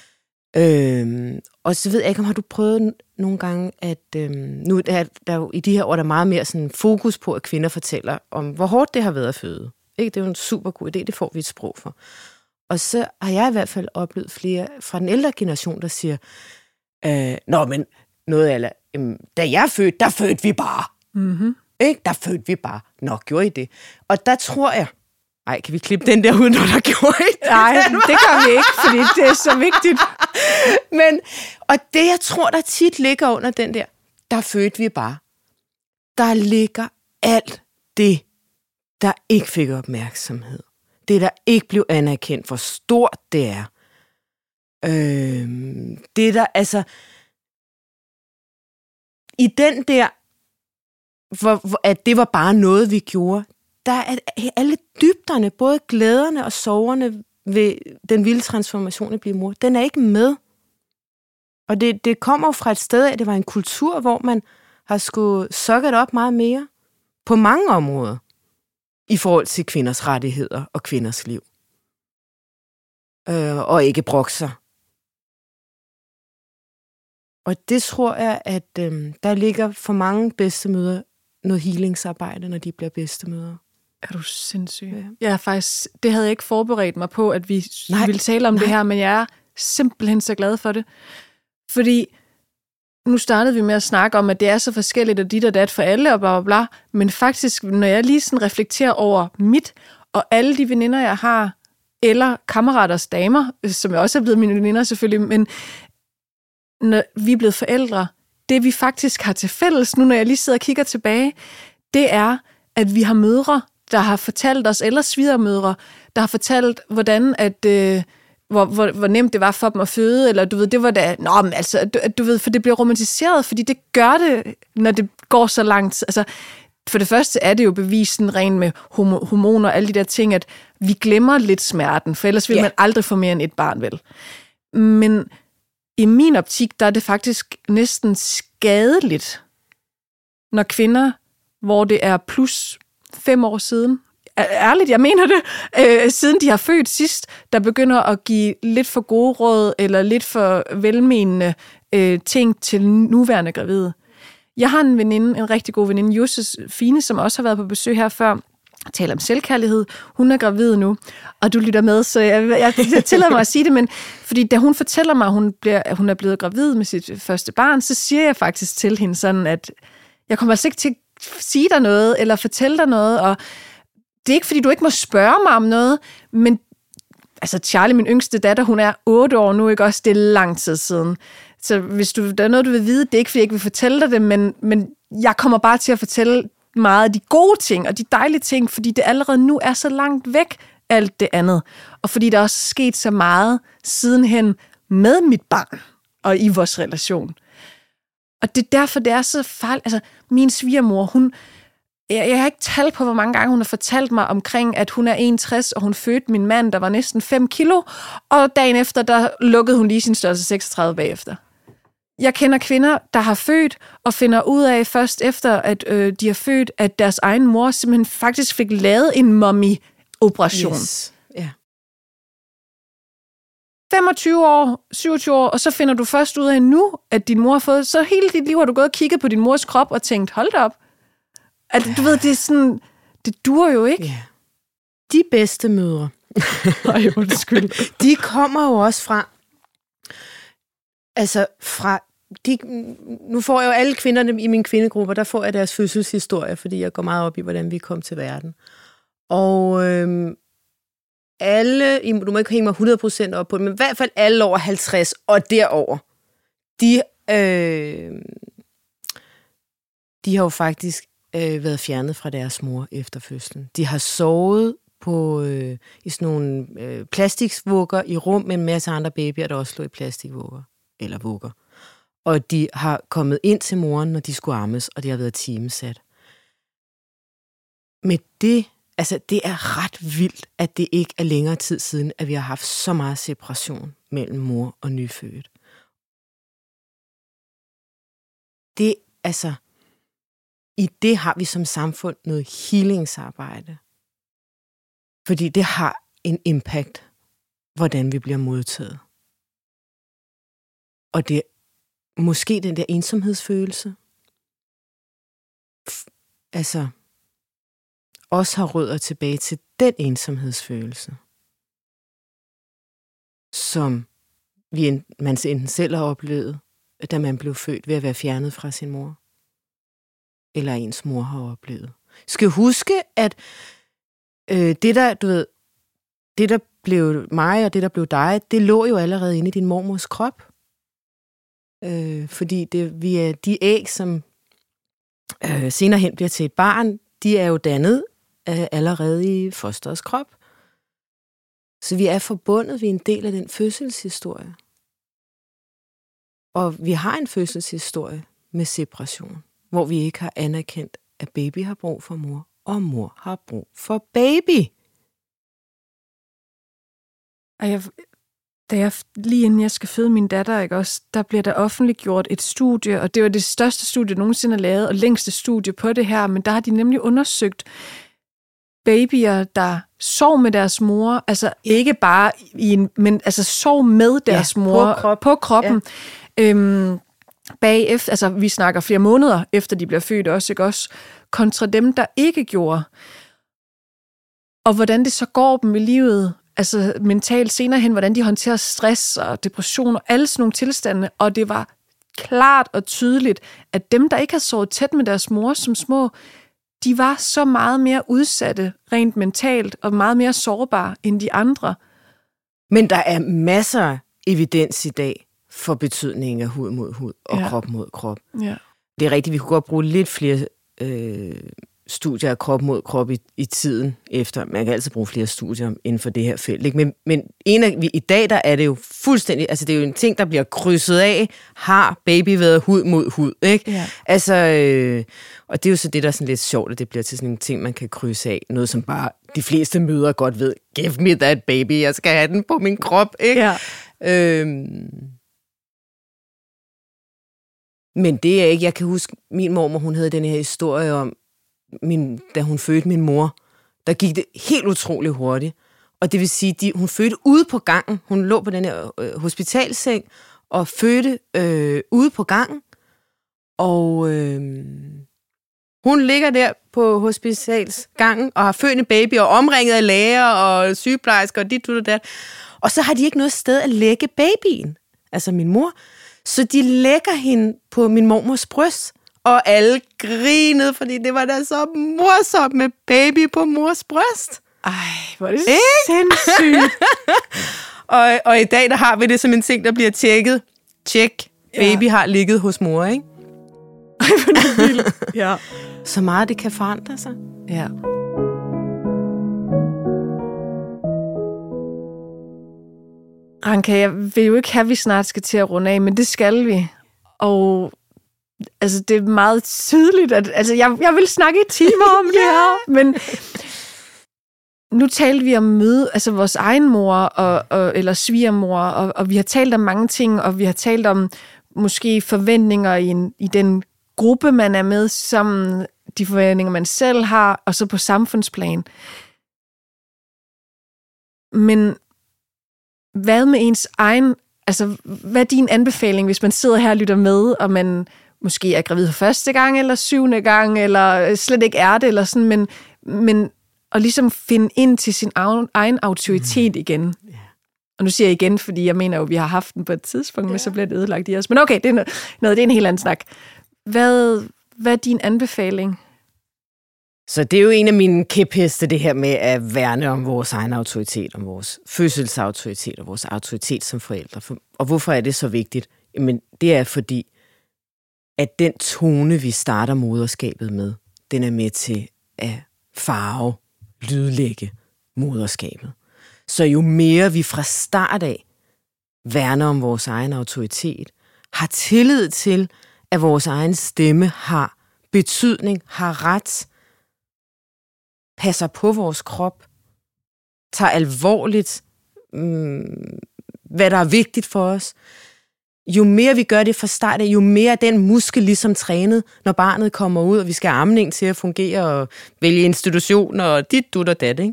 Og så ved jeg ikke, om har du prøvet nogle gange, at nu er der jo i de her år, der er meget mere sådan fokus på, at kvinder fortæller om, hvor hårdt det har været at føde. Ikke? Det er jo en super god idé, det får vi et sprog for. Og så har jeg i hvert fald oplevet flere fra den ældre generation, der siger, men noget af da jeg fødte, der fødte vi bare.
Mm-hmm.
Ikke? Der fødte vi bare. Nå, gjorde I det? Og der tror jeg, kan vi klippe den der ud, når der gjorde I det?
Nej, det kan vi ikke, fordi det er så vigtigt.
Og det, jeg tror, der tit ligger under den der fødte vi bare. Der ligger alt det, der ikke fik opmærksomhed. Det, der ikke blev anerkendt, hvor stort det er. Det der, altså... I den der, at det var bare noget, vi gjorde, der er alle dybderne, både glæderne og sorgerne ved den vilde transformation at blive mor, den er ikke med. Og det kommer jo fra et sted af, det var en kultur, hvor man har skulle sokket op meget mere på mange områder i forhold til kvinders rettigheder og kvinders liv. Og ikke brokke sig. Og det tror jeg, at der ligger for mange bedstemødre noget healingsarbejde, når de bliver bedstemødre.
Er du sindssyg? Ja. Jeg er faktisk, det havde jeg ikke forberedt mig på, at vi ville tale om det her, men jeg er simpelthen så glad for det. Fordi nu startede vi med at snakke om, at det er så forskelligt, og dit og dat for alle, og bla bla bla. Men faktisk, når jeg lige sådan reflekterer over mit, og alle de veninder, jeg har, eller kammeraters damer, som jeg også er blevet mine veninder selvfølgelig, men når vi er blevet forældre, det vi faktisk har til fælles, nu når jeg lige sidder og kigger tilbage, det er, at vi har mødre, der har fortalt os, eller svigermødre, der har fortalt, hvordan at... Hvor nemt det var for dem at føde, eller du ved, det var da... Nå, men altså, du ved, for det bliver romantiseret, fordi det gør det, når det går så langt. Altså, for det første er det jo bevisen rent med hormoner og alle de der ting, at vi glemmer lidt smerten, for ellers vil man aldrig få mere end et barn, vel? Men i min optik, der er det faktisk næsten skadeligt, når kvinder, hvor det er plus 5 år siden, ærligt, jeg mener det, siden de har født sidst, der begynder at give lidt for gode råd, eller lidt for velmenende ting til nuværende gravide. Jeg har en veninde, en rigtig god veninde, Jusses Fine, som også har været på besøg her før, taler om selvkærlighed. Hun er gravid nu, og du lytter med, så jeg tillader mig at sige det, men fordi da hun fortæller mig, at hun er blevet gravid med sit første barn, så siger jeg faktisk til hende sådan, at jeg kommer altså ikke til at sige dig noget, eller fortælle dig noget, og det er ikke, fordi du ikke må spørge mig om noget, men altså Charlie, min yngste datter, hun er 8 år nu, ikke også? Det er lang tid siden. Så hvis der er noget, du vil vide, det er ikke, fordi jeg ikke vil fortælle dig det, men jeg kommer bare til at fortælle meget af de gode ting og de dejlige ting, fordi det allerede nu er så langt væk, alt det andet. Og fordi der også er sket så meget sidenhen med mit barn og i vores relation. Og det er derfor, det er så farligt. Altså, min svigermor, jeg har ikke talt på, hvor mange gange hun har fortalt mig omkring, at hun er 61, og hun fødte min mand, der var næsten 5 kilo, og dagen efter, der lukkede hun lige sin størrelse 36 bagefter. Jeg kender kvinder, der har født, og finder ud af først efter, at de har født, at deres egen mor simpelthen faktisk fik lavet en mommy-operation.
Yes. Yeah.
25 år, 27 år, og så finder du først ud af nu, at din mor har fået, så hele dit liv har du gået og kigget på din mors krop og tænkt, hold da op. At du ved, det er sådan, det duer jo ikke.
Yeah. De bedste mødre, de kommer jo også fra, nu får jeg jo alle kvinderne i min kvindegrupper, der får jeg deres fødselshistorie, fordi jeg går meget op i, hvordan vi kom til verden. Og alle, du må ikke hænge mig 100% op på det, men i hvert fald alle over 50 og derover, de har jo faktisk været fjernet fra deres mor efter fødslen. De har sovet i sådan nogle plastikvugger i rum med en masse andre babyer, der også lå i plastikvugger eller vugger. Og de har kommet ind til moren, når de skulle ammes, og de har været timesat. Med det, altså, det er ret vildt, at det ikke er længere tid siden, at vi har haft så meget separation mellem mor og nyfødt. Det, altså, i det har vi som samfund noget healingsarbejde. Fordi det har en impact, hvordan vi bliver modtaget. Og det er måske den der ensomhedsfølelse, altså, også har rødder tilbage til den ensomhedsfølelse, som man enten selv har oplevet, da man blev født ved at være fjernet fra sin mor, eller ens mor har oplevet. Skal huske, at det der blev mig, og det der blev dig, det lå jo allerede inde i din mormors krop. Fordi vi er de æg, som senere hen bliver til et barn, de er jo dannet allerede i fosterets krop. Så vi er forbundet, vi er en del af den fødselshistorie. Og vi har en fødselshistorie med separation, hvor vi ikke har anerkendt, at baby har brug for mor, og mor har brug for baby.
Og lige inden jeg skal føde min datter, ikke også, der bliver der offentliggjort et studie, og det var det største studie, nogensinde er lavet, og længste studie på det her, men der har de nemlig undersøgt babyer, der sov med deres mor, altså ikke bare men altså sov med deres mor på kroppen. Ja. Bagefter, altså vi snakker flere måneder efter de bliver født også, ikke også, kontra dem, der ikke gjorde. Og hvordan det så går dem i livet, altså mentalt senere hen, hvordan de håndterer stress og depression og alle sådan nogle tilstande, og det var klart og tydeligt, at dem, der ikke har sovet tæt med deres mor som små, de var så meget mere udsatte rent mentalt og meget mere sårbare end de andre.
Men der er masser af evidens i dag for betydningen af hud mod hud og krop mod krop. Ja. Det er rigtigt, vi kunne godt bruge lidt flere studier af krop mod krop i tiden efter. Man kan altid bruge flere studier inden for det her felt. Ikke? Men i dag der er det jo fuldstændig, altså det er jo en ting, der bliver krydset af, har baby været hud mod hud. Ikke? Ja. Altså, og det er jo så det, der er sådan lidt sjovt, at det bliver til sådan en ting, man kan krydse af. Noget, som bare de fleste mødre godt ved. Give me that baby, jeg skal have den på min krop. Ikke? Ja. Men det er ikke, jeg kan huske, min mormor, hun havde den her historie om, da hun fødte min mor, der gik det helt utroligt hurtigt. Og det vil sige, hun fødte ude på gangen. Hun lå på den her hospitalseng og fødte ude på gangen. Og hun ligger der på hospitalsgangen og har født en baby og omringet af læger og sygeplejersker og dit og dat. Og så har de ikke noget sted at lægge babyen, altså min mor. Så de lægger hende på min mormors bryst. Og alle grinede, fordi det var da så morsomt med baby på mors bryst.
Ej, hvor er det sindssygt.
og i dag, der har vi det som en ting, der bliver tjekket. Tjek, baby har ligget hos mor, ikke?
Ej, hvor er det vildt. Ja.
Så meget det kan forandre sig.
Ja. Ranka, jeg vil jo ikke have, at vi snart skal til at runde af, men det skal vi. Og altså, det er meget tydeligt, at altså, jeg vil snakke i timer om det her, men nu talte vi om møde, altså vores egen mor eller svigermor, og vi har talt om mange ting, og vi har talt om måske forventninger i den gruppe, man er med, som de forventninger, man selv har, og så på samfundsplan. Men hvad med ens egen, altså hvad er din anbefaling, hvis man sidder her og lytter med, og man måske er gravid for første gang, eller 7. gang, eller slet ikke er det, eller sådan, men at ligesom finde ind til sin egen autoritet igen. Yeah. Og nu siger jeg igen, fordi jeg mener jo, vi har haft den på et tidspunkt, men så bliver det ødelagt i os. Men okay, det er en helt anden snak. Hvad er din anbefaling?
Så det er jo en af mine kæpheste, det her med at værne om vores egen autoritet, om vores fødselsautoritet og vores autoritet som forældre. Og hvorfor er det så vigtigt? Men det er fordi, at den tone, vi starter moderskabet med, den er med til at lydlægge moderskabet. Så jo mere vi fra start af værner om vores egen autoritet, har tillid til, at vores egen stemme har betydning, har ret, passer på vores krop, tager alvorligt, hvad der er vigtigt for os, jo mere vi gør det fra start af, jo mere den muskel ligesom trænet, når barnet kommer ud, og vi skal have amning til at fungere, og vælge institutioner, og dit, dut og dat, ikke?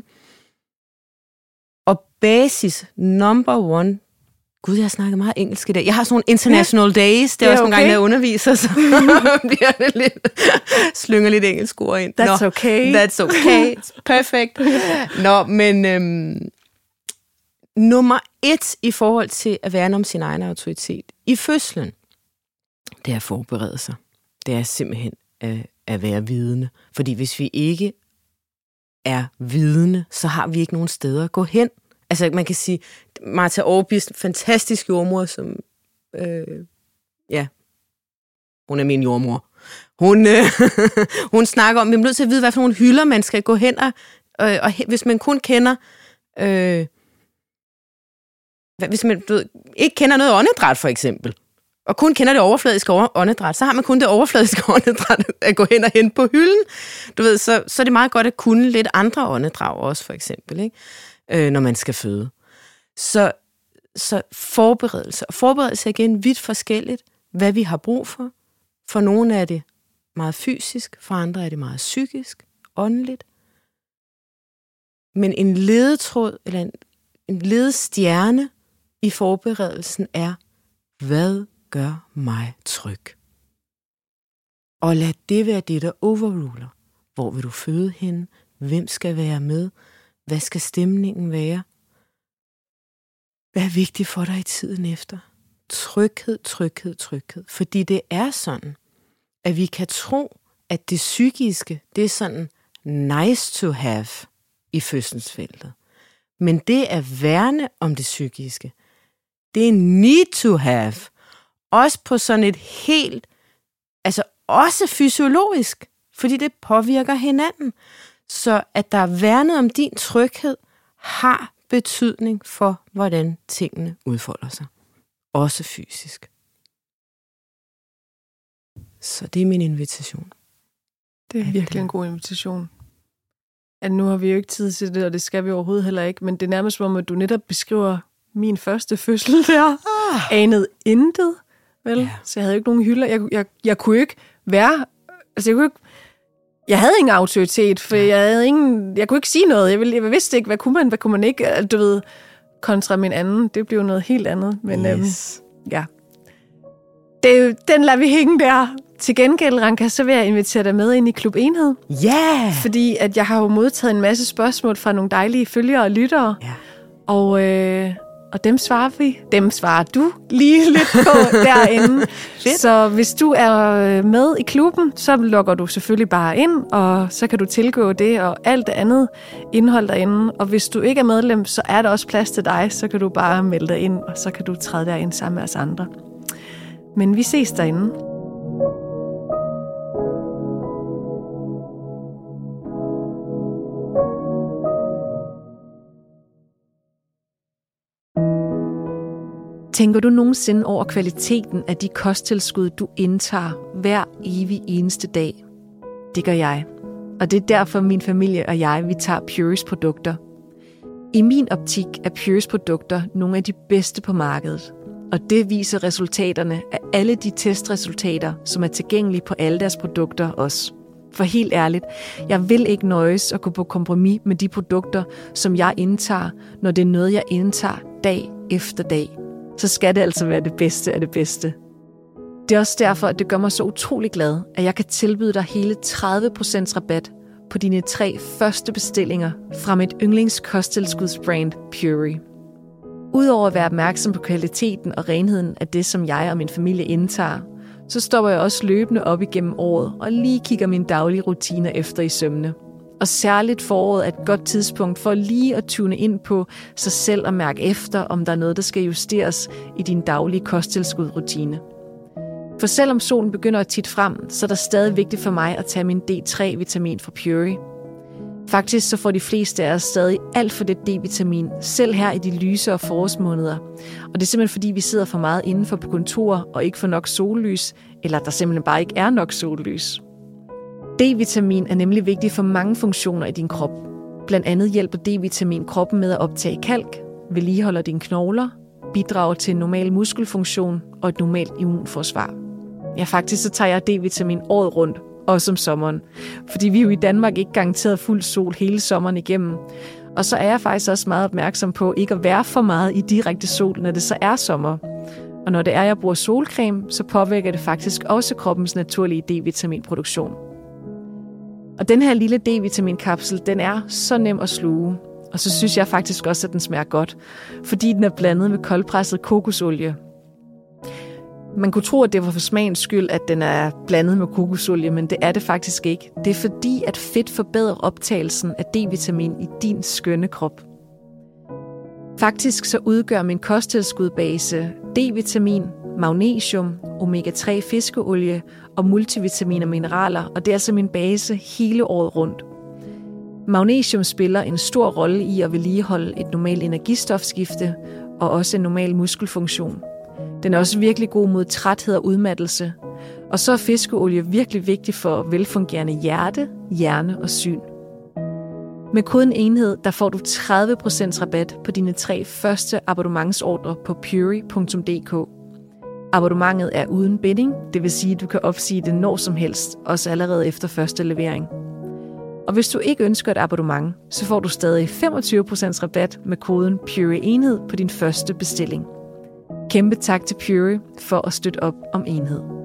Og basis, number one, Gud, jeg har snakket meget engelsk i dag. Jeg har sådan nogle international days. Det er også nogle gange, når jeg underviser, så bliver det lidt, slynger lidt engelsk ord ind.
That's okay.
That's okay. It's perfect. Nå, men nummer 1 i forhold til at værne om sin egen autoritet i fødslen, det er at forberede sig. Det er simpelthen at være vidende. Fordi hvis vi ikke er vidende, så har vi ikke nogen steder at gå hen. Altså, man kan sige, Martha Orbis, fantastisk jordmor, som, hun er min jordmor. Hun snakker om, at man er nødt til at vide, hvad for nogle hylder man skal gå hen, og hvis man kun kender, hvis man ikke kender noget åndedræt, for eksempel, og kun kender det overfladiske åndedræt, så har man kun det overfladiske åndedræt at gå hen og hente på hylden. Du ved, så er det meget godt at kunne lidt andre åndedrag også, for eksempel, ikke? Når man skal føde. Så forberedelse. Og forberedelse er igen vidt forskelligt, hvad vi har brug for. For nogle er det meget fysisk, for andre er det meget psykisk, åndeligt. Men en ledetråd, eller en ledestjerne i forberedelsen er, hvad gør mig tryg? Og lad det være det, der overruler. Hvor vil du føde henne? Hvem skal være med? Hvad skal stemningen være? Hvad er vigtigt for dig i tiden efter? Tryghed, tryghed, tryghed. Fordi det er sådan, at vi kan tro, at det psykiske, det er sådan nice to have i fødselsfeltet. Men det at værne om det psykiske, det er need to have. Også på sådan et helt, altså også fysiologisk, fordi det påvirker hinanden. Så at der er værnet om din tryghed, har betydning for, hvordan tingene udfolder sig. Også fysisk. Så det er min invitation.
Det er virkelig en god invitation. At nu har vi jo ikke tid til det, og det skal vi overhovedet heller ikke, men det er nærmest som om, at du netop beskriver min første fødsel der. Anede intet, vel? Yeah. Så jeg havde ikke nogen hylder. Jeg kunne ikke være... Altså, jeg havde ingen autoritet, for jeg kunne ikke sige noget. Jeg vidste ikke, hvad kunne man ikke, du ved, kontra min anden. Det blev noget helt andet. Men
yes.
Ja. Den lader vi hænge der. Til gengæld, Ranka, så vil jeg invitere dig med ind i Klub Enhed.
Ja! Yeah.
Fordi at jeg har jo modtaget en masse spørgsmål fra nogle dejlige følgere og lyttere. Yeah. Og dem svarer du lige lidt på derinde. Så hvis du er med i klubben, så logger du selvfølgelig bare ind, og så kan du tilgå det og alt det andet indhold derinde. Og hvis du ikke er medlem, så er der også plads til dig, så kan du bare melde dig ind, og så kan du træde derind sammen med os andre. Men vi ses derinde.
Tænker du nogensinde over kvaliteten af de kosttilskud, du indtager hver evig eneste dag? Det gør jeg. Og det er derfor min familie og jeg, vi tager Pureys produkter. I min optik er Pureys produkter nogle af de bedste på markedet. Og det viser resultaterne af alle de testresultater, som er tilgængelige på alle deres produkter også. For helt ærligt, jeg vil ikke nøjes at gå på kompromis med de produkter, som jeg indtager, når det er noget, jeg indtager dag efter dag. Så skal det altså være det bedste af det bedste. Det er også derfor, at det gør mig så utrolig glad, at jeg kan tilbyde dig hele 30% rabat på dine 3 første bestillinger fra mit yndlingskosttilskudsbrand Purey. Udover at være opmærksom på kvaliteten og renheden af det, som jeg og min familie indtager, så stopper jeg også løbende op igennem året og lige kigger mine daglige rutiner efter i sømne. Og særligt foråret er et godt tidspunkt for lige at tune ind på sig selv og mærke efter, om der er noget, der skal justeres i din daglige kosttilskudrutine. For selvom solen begynder at titte frem, så er det stadig vigtigt for mig at tage min D3-vitamin fra Purey. Faktisk så får de fleste af os stadig alt for lidt D-vitamin, selv her i de lysere forårsmåneder. Og det er simpelthen fordi, vi sidder for meget indenfor på kontorer og ikke får nok sollys, eller der simpelthen bare ikke er nok sollys. D-vitamin er nemlig vigtig for mange funktioner i din krop. Blandt andet hjælper D-vitamin kroppen med at optage kalk, vedligeholder dine knogler, bidrager til en normal muskelfunktion og et normalt immunforsvar. Ja, faktisk så tager jeg D-vitamin året rundt, også om sommeren. Fordi vi er jo i Danmark ikke garanteret fuld sol hele sommeren igennem. Og så er jeg faktisk også meget opmærksom på ikke at være for meget i direkte sol, når det så er sommer. Og når det er, jeg bruger solcreme, så påvirker det faktisk også kroppens naturlige D-vitaminproduktion. Og den her lille D-vitaminkapsel, den er så nem at sluge. Og så synes jeg faktisk også, at den smager godt, fordi den er blandet med koldpresset kokosolie. Man kunne tro, at det var for smagens skyld, at den er blandet med kokosolie, men det er det faktisk ikke. Det er fordi, at fedt forbedrer optagelsen af D-vitamin i din skønne krop. Faktisk så udgør min kosttilskudsbase D-vitamin, magnesium, omega-3 fiskeolie og multivitamin og mineraler, og det er altså min base hele året rundt. Magnesium spiller en stor rolle i at vedligeholde et normalt energistofskifte og også en normal muskelfunktion. Den er også virkelig god mod træthed og udmattelse. Og så er fiskeolie virkelig vigtig for velfungerende hjerte, hjerne og syn. Med koden enhed, der får du 30% rabat på dine 3 første abonnementsordre på Pury.dk. Abonnementet er uden binding, det vil sige, at du kan opsige det når som helst, også allerede efter første levering. Og hvis du ikke ønsker et abonnement, så får du stadig 25% rabat med koden Pury Enhed på din første bestilling. Kæmpe tak til Pury for at støtte op om Enhed.